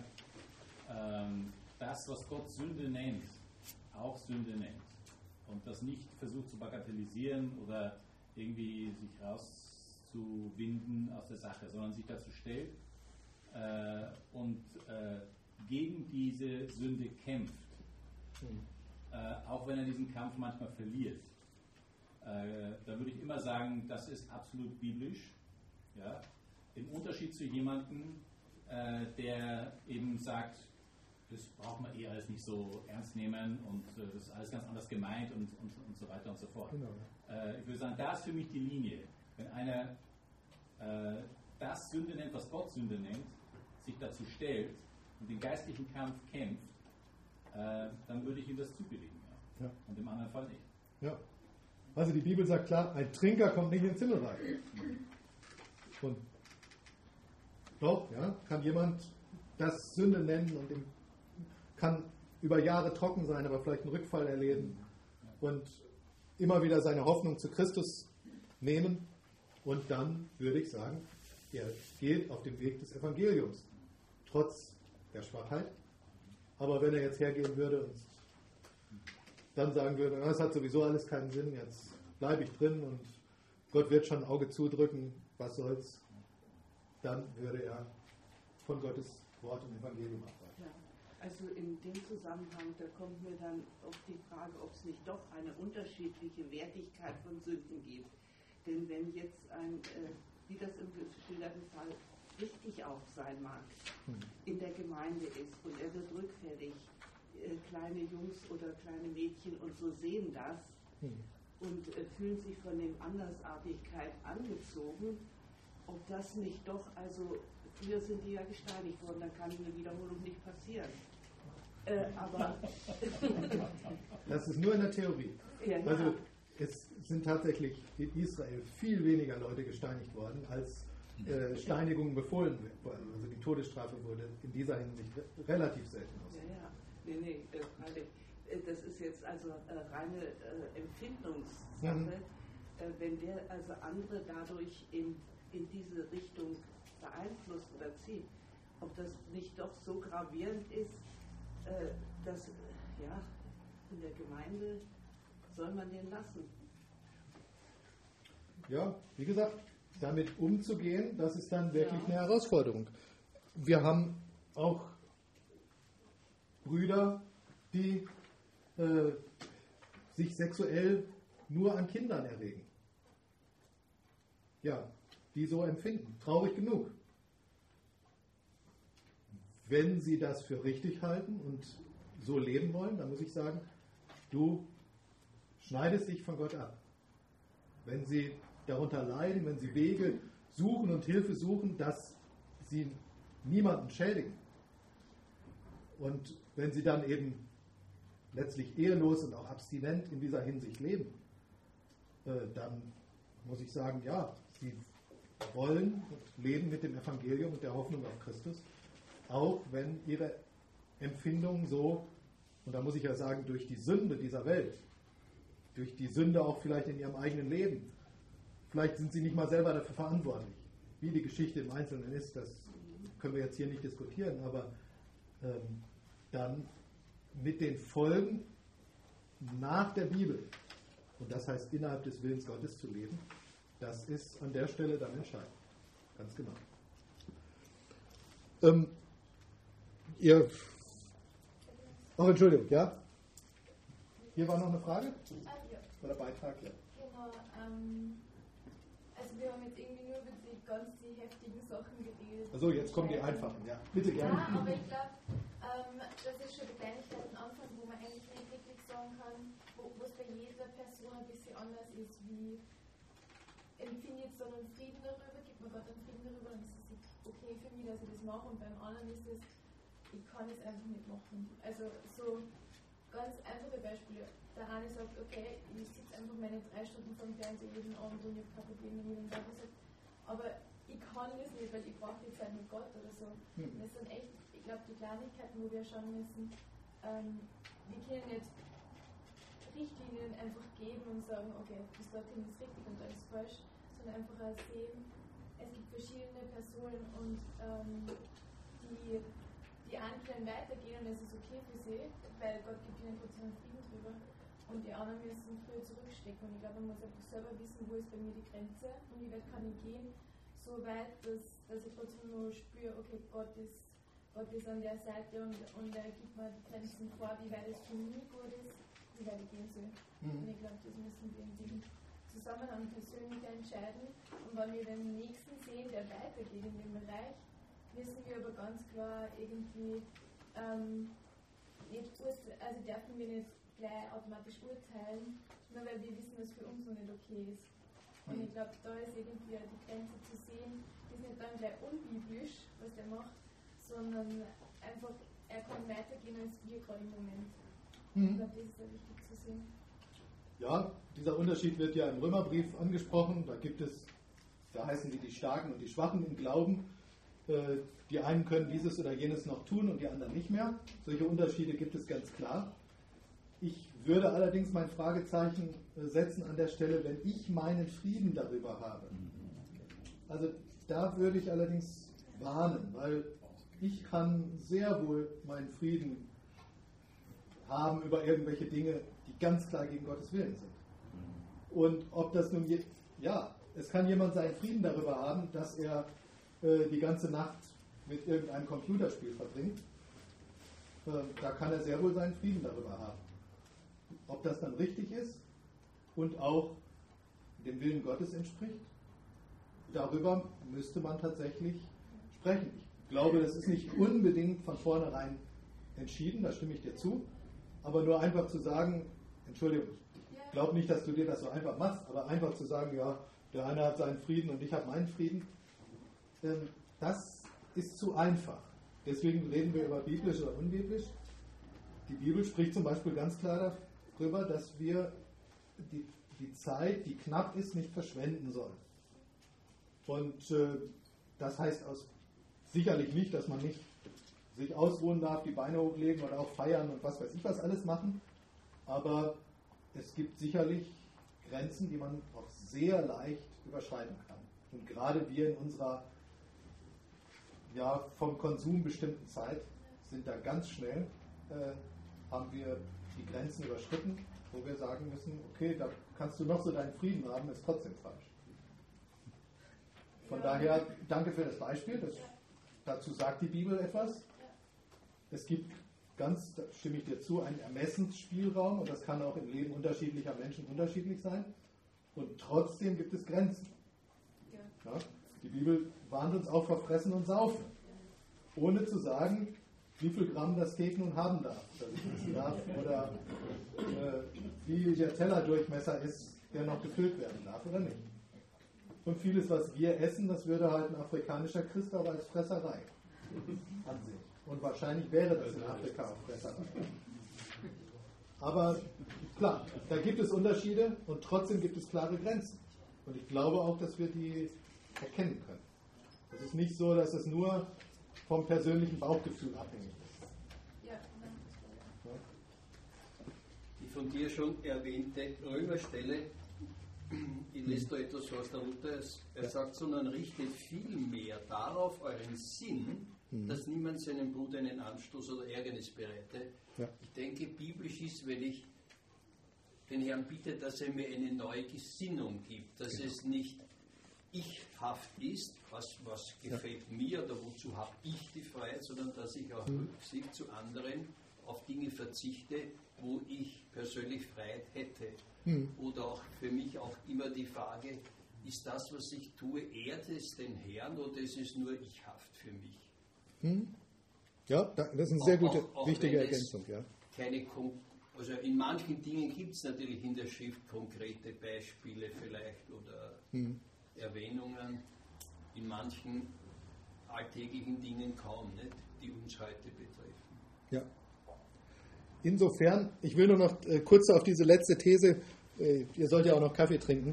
S10: das, was Gott Sünde nennt, auch Sünde nennt und das nicht versucht zu bagatellisieren oder irgendwie sich rauszuwinden aus der Sache, sondern sich dazu stellt und gegen diese Sünde kämpft, auch wenn er diesen Kampf manchmal verliert. Da würde ich immer sagen, das ist absolut biblisch. Ja? Im Unterschied zu jemandem, der eben sagt, das braucht man alles nicht so ernst nehmen und das ist alles ganz anders gemeint und so weiter und so fort.
S1: Genau.
S10: Ich würde sagen, da ist für mich die Linie. Wenn einer das Sünde nennt, was Gott Sünde nennt, sich dazu stellt und den geistlichen Kampf kämpft, dann würde ich ihm das zubilligen. Ja? Ja. Und im anderen Fall nicht.
S1: Ja. Also die Bibel sagt klar, ein Trinker kommt nicht ins Himmelreich. Und doch, ja, kann jemand das Sünde nennen und kann über Jahre trocken sein, aber vielleicht einen Rückfall erleben und immer wieder seine Hoffnung zu Christus nehmen. Und dann würde ich sagen, er geht auf dem Weg des Evangeliums, trotz der Schwachheit. Aber wenn er jetzt hergehen würde und dann sagen würde, das hat sowieso alles keinen Sinn, jetzt bleibe ich drin und Gott wird schon ein Auge zudrücken, was soll's, dann würde er von Gottes Wort und Evangelium abweichen.
S5: Ja, also in dem Zusammenhang, da kommt mir dann auf die Frage, ob es nicht doch eine unterschiedliche Wertigkeit von Sünden gibt. Denn wenn jetzt ein wie das im geschilderten Fall richtig auch sein mag, in der Gemeinde ist und er wird rückfällig, kleine Jungs oder kleine Mädchen und so sehen das und fühlen sich von dem Andersartigkeit angezogen, ob das nicht doch, also früher sind die ja gesteinigt worden, da kann eine Wiederholung nicht passieren. Aber
S1: das ist nur in der Theorie.
S5: Ja, ja.
S1: Also es sind tatsächlich in Israel viel weniger Leute gesteinigt worden, als Steinigungen befohlen wurden. Also die Todesstrafe wurde in dieser Hinsicht relativ selten ausgeführt.
S5: Ja, nee, das ist jetzt also reine Empfindungssache. Wenn der also andere dadurch in diese Richtung beeinflusst oder zieht, ob das nicht doch so gravierend ist, dass ja, in der Gemeinde soll man den lassen.
S1: Ja, wie gesagt, damit umzugehen, das ist dann wirklich eine Herausforderung. Wir haben auch Brüder, die sich sexuell nur an Kindern erregen. Ja, die so empfinden. Traurig genug. Wenn sie das für richtig halten und so leben wollen, dann muss ich sagen, du schneidest dich von Gott ab. Wenn sie darunter leiden, wenn sie Wege suchen und Hilfe suchen, dass sie niemanden schädigen. Und wenn sie dann eben letztlich ehelos und auch abstinent in dieser Hinsicht leben, dann muss ich sagen, ja, sie wollen und leben mit dem Evangelium und der Hoffnung auf Christus, auch wenn ihre Empfindungen so, und da muss ich ja sagen, durch die Sünde dieser Welt, durch die Sünde auch vielleicht in ihrem eigenen Leben, vielleicht sind sie nicht mal selber dafür verantwortlich. Wie die Geschichte im Einzelnen ist, das können wir jetzt hier nicht diskutieren, aber dann mit den Folgen nach der Bibel, und das heißt innerhalb des Willens Gottes zu leben, das ist an der Stelle dann entscheidend. Ganz genau. Entschuldigung, ja? Hier war noch eine Frage? Oder Beitrag, ja.
S11: Genau, also wir haben jetzt irgendwie nur über die heftigen Sachen geredet.
S1: Also jetzt kommen die einfachen, ja. Bitte gerne.
S11: Ja, aber ich glaube, das ist schon die Kleinigkeiten Anfang, wo man eigentlich nicht wirklich sagen kann, wo es bei jeder Person ein bisschen anders ist, wie empfinde ich jetzt dann einen Frieden darüber, gibt mir Gott einen Frieden darüber, dann ist es okay für mich, dass ich das mache, und beim anderen ist es, ich kann es einfach nicht machen. Also so ganz einfache Beispiele. Der eine sagt, okay, ich sitze einfach meine 3 Stunden vom Fernseher jeden Abend und ich habe kein Problem damit, und dann sagt, aber ich kann das nicht, weil ich brauche die Zeit mit Gott oder so. Und das sind echt, ich glaube, die Kleinigkeiten, wo wir schauen müssen, wir können jetzt Richtlinien einfach geben und sagen, okay, bis dorthin ist richtig und da ist falsch, sondern einfach auch sehen, es gibt verschiedene Personen und die einen können weitergehen und es ist okay für sie, weil Gott gibt ihnen trotzdem Frieden drüber, und die anderen müssen früher zurückstecken, und ich glaube, man muss einfach selber wissen, wo ist bei mir die Grenze und wie weit kann ich gehen, so weit, dass ich trotzdem nur spüre, okay, Gott ist an der Seite und er gibt mir die Grenzen vor, wie weit es für mich gut ist, wie weit ich gehen soll. Und ich glaube, das müssen wir in diesem Zusammenhang persönlich entscheiden, und wenn wir den Nächsten sehen, der weitergeht in dem Bereich, müssen wir aber ganz klar irgendwie dürfen wir nicht gleich automatisch urteilen, nur weil wir wissen, dass für uns noch nicht okay ist. Und ich glaube, da ist irgendwie die Grenze zu sehen, die ist nicht dann gleich unbiblisch, was der macht, sondern einfach, er kann weitergehen als wir gerade im Moment. Ich glaube, das ist sehr wichtig zu sehen.
S1: Ja, dieser Unterschied wird ja im Römerbrief angesprochen. Da heißen die Starken und die Schwachen im Glauben. Die einen können dieses oder jenes noch tun und die anderen nicht mehr. Solche Unterschiede gibt es ganz klar. Ich würde allerdings mein Fragezeichen setzen an der Stelle, wenn ich meinen Frieden darüber habe. Also da würde ich allerdings warnen, weil ich kann sehr wohl meinen Frieden haben über irgendwelche Dinge, die ganz klar gegen Gottes Willen sind. Und ob das nun, es kann jemand seinen Frieden darüber haben, dass er die ganze Nacht mit irgendeinem Computerspiel verbringt. Da kann er sehr wohl seinen Frieden darüber haben. Ob das dann richtig ist und auch dem Willen Gottes entspricht, darüber müsste man tatsächlich sprechen. Ich glaube, das ist nicht unbedingt von vornherein entschieden, da stimme ich dir zu, aber nur einfach zu sagen, Entschuldigung, ich glaube nicht, dass du dir das so einfach machst, aber einfach zu sagen, ja, der eine hat seinen Frieden und ich habe meinen Frieden, das ist zu einfach. Deswegen reden wir über biblisch oder unbiblisch. Die Bibel spricht zum Beispiel ganz klar darüber, dass wir die Zeit, die knapp ist, nicht verschwenden sollen. Und das heißt sicherlich nicht, dass man nicht sich ausruhen darf, die Beine hochlegen oder auch feiern und was weiß ich was alles machen. Aber es gibt sicherlich Grenzen, die man auch sehr leicht überschreiten kann. Und gerade wir in unserer vom Konsum bestimmten Zeit sind da ganz schnell, haben wir die Grenzen überschritten, wo wir sagen müssen, okay, da kannst du noch so deinen Frieden haben, ist trotzdem falsch. Von daher, danke für das Beispiel, dazu sagt die Bibel etwas. Es gibt da stimme ich dir zu, einen Ermessensspielraum und das kann auch im Leben unterschiedlicher Menschen unterschiedlich sein. Und trotzdem gibt es Grenzen. Ja, die Bibel warnt uns auch vor Fressen und Saufen, ohne zu sagen, wie viel Gramm das Steak nun haben darf, dass ich essen darf, oder wie der Tellerdurchmesser ist, der noch gefüllt werden darf oder nicht. Und vieles, was wir essen, das würde halt ein afrikanischer Christ aber als Fresserei ansehen. Und wahrscheinlich wäre das in Afrika auch Fresserei. Aber klar, da gibt es Unterschiede und trotzdem gibt es klare Grenzen. Und ich glaube auch, dass wir die erkennen können. Es ist nicht so, dass es nur vom persönlichen Bauchgefühl abhängig ist.
S12: Ja. Die von dir schon erwähnte Römerstelle, ich lese da etwas aus der Luther, er sagt, sondern richtet vielmehr darauf euren Sinn, dass niemand seinem Bruder einen Anstoß oder Ärgernis bereite. Ja. Ich denke, biblisch ist, wenn ich den Herrn bitte, dass er mir eine neue Gesinnung gibt, dass es nicht ichhaft ist, was gefällt mir oder wozu habe ich die Freiheit, sondern dass ich auch Rücksicht zu anderen auf Dinge verzichte, wo ich persönlich Freiheit hätte. Oder auch für mich auch immer die Frage, ist das, was ich tue, ehrt es den Herrn oder ist es nur ichhaft für mich?
S1: Ja, das ist eine sehr gute, wichtige Ergänzung. Ja.
S12: Also in manchen Dingen gibt es natürlich in der Schrift konkrete Beispiele vielleicht oder Erwähnungen, in manchen alltäglichen Dingen kaum, nicht, die uns heute betreffen.
S1: Ja. Insofern, ich will nur noch kurz auf diese letzte These, ihr sollt ja auch noch Kaffee trinken.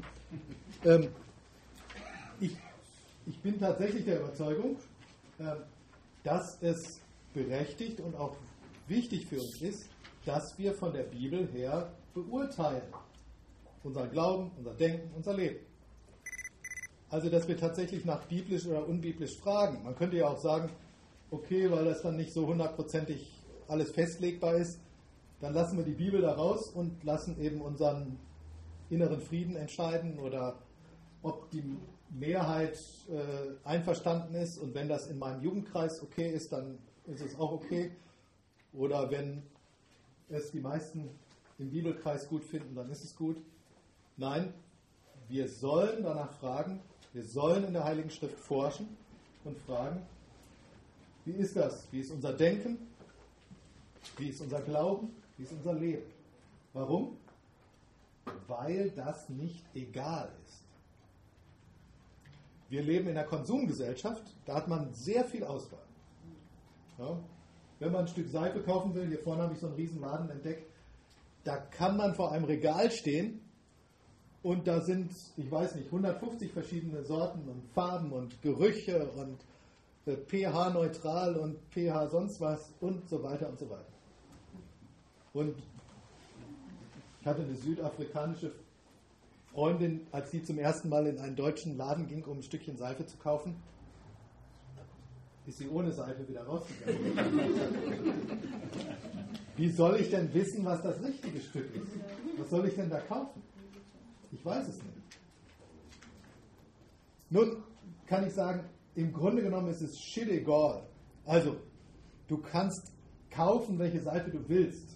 S1: Ich bin tatsächlich der Überzeugung, dass es berechtigt und auch wichtig für uns ist, dass wir von der Bibel her beurteilen. Unser Glauben, unser Denken, unser Leben. Also, dass wir tatsächlich nach biblisch oder unbiblisch fragen. Man könnte ja auch sagen, okay, weil das dann nicht so hundertprozentig alles festlegbar ist, dann lassen wir die Bibel da raus und lassen eben unseren inneren Frieden entscheiden oder ob die Mehrheit einverstanden ist und wenn das in meinem Jugendkreis okay ist, dann ist es auch okay. Oder wenn es die meisten im Bibelkreis gut finden, dann ist es gut. Nein, wir sollen danach fragen, wir sollen in der Heiligen Schrift forschen und fragen, wie ist das? Wie ist unser Denken? Wie ist unser Glauben? Wie ist unser Leben? Warum? Weil das nicht egal ist. Wir leben in einer Konsumgesellschaft, da hat man sehr viel Auswahl. Ja? Wenn man ein Stück Seife kaufen will, hier vorne habe ich so einen riesen Laden entdeckt, da kann man vor einem Regal stehen und da sind, ich weiß nicht, 150 verschiedene Sorten und Farben und Gerüche und pH-neutral und pH sonst was und so weiter und so weiter. Und ich hatte eine südafrikanische Freundin, als sie zum ersten Mal in einen deutschen Laden ging, um ein Stückchen Seife zu kaufen, ist sie ohne Seife wieder rausgegangen. Wie soll ich denn wissen, was das richtige Stück ist? Was soll ich denn da kaufen? Ich weiß es nicht. Nun kann ich sagen, im Grunde genommen ist es shit egal. Also, du kannst kaufen, welche Seife du willst.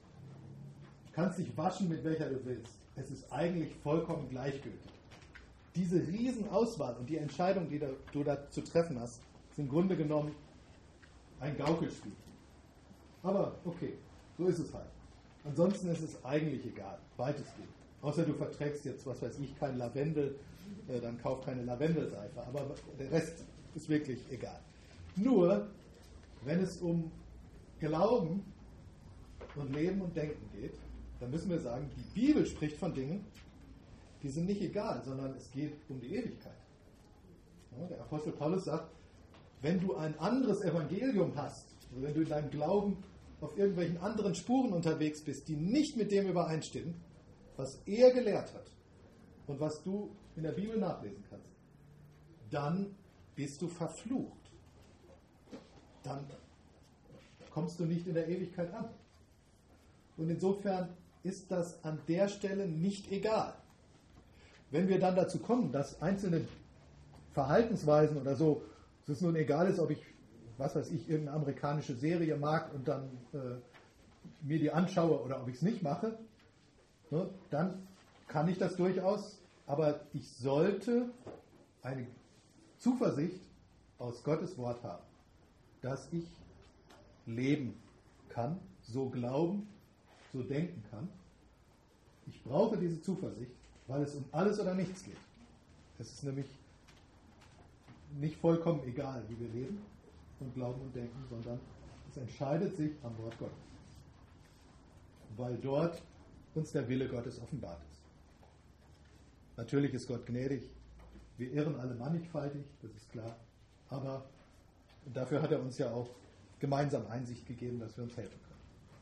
S1: Du kannst dich waschen, mit welcher du willst. Es ist eigentlich vollkommen gleichgültig. diese Riesenauswahl und die Entscheidung, die du da zu treffen hast, ist im Grunde genommen ein Gaukelspiel. Aber okay, so ist es halt. Ansonsten ist es eigentlich egal, weitestgehend. Außer du verträgst jetzt, was weiß ich, kein Lavendel, dann kauf keine Lavendelseife. Aber der Rest ist wirklich egal. Nur, wenn es um Glauben und Leben und Denken geht, dann müssen wir sagen, die Bibel spricht von Dingen, die sind nicht egal, sondern es geht um die Ewigkeit. Ja, der Apostel Paulus sagt, wenn du ein anderes Evangelium hast, also wenn du in deinem Glauben auf irgendwelchen anderen Spuren unterwegs bist, die nicht mit dem übereinstimmen, was er gelehrt hat und was du in der Bibel nachlesen kannst, dann bist du verflucht. Dann kommst du nicht in der Ewigkeit an. Und insofern ist das an der Stelle nicht egal. Wenn wir dann dazu kommen, dass einzelne Verhaltensweisen oder so, dass es nun egal ist, ob ich, was weiß ich, irgendeine amerikanische Serie mag und dann mir die anschaue oder ob ich es nicht mache, ne, dann kann ich das durchaus, aber ich sollte eine Zuversicht aus Gottes Wort haben, dass ich leben kann, so glauben, so denken kann. Ich brauche diese Zuversicht, weil es um alles oder nichts geht. Es ist nämlich nicht vollkommen egal, wie wir leben und glauben und denken, sondern es entscheidet sich am Wort Gottes, weil dort uns der Wille Gottes offenbart ist. Natürlich ist Gott gnädig, wir irren alle mannigfaltig, das ist klar, aber dafür hat er uns ja auch gemeinsam Einsicht gegeben, dass wir uns helfen können.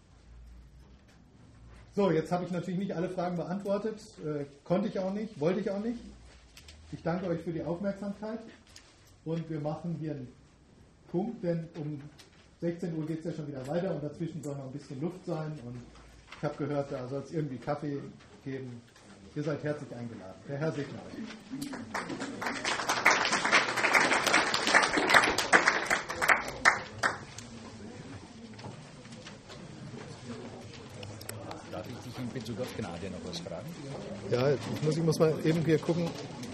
S1: So, jetzt habe ich natürlich nicht alle Fragen beantwortet, konnte ich auch nicht, wollte ich auch nicht. Ich danke euch für die Aufmerksamkeit und wir machen hier einen Punkt, denn um 16 Uhr geht es ja schon wieder weiter und dazwischen soll noch ein bisschen Luft sein und ich habe gehört, da soll es irgendwie Kaffee geben. Ihr seid herzlich eingeladen. Der Herr segne euch.
S2: Darf ich dich in Bezug auf Gnade noch was fragen?
S1: Ja, ich muss mal eben hier gucken.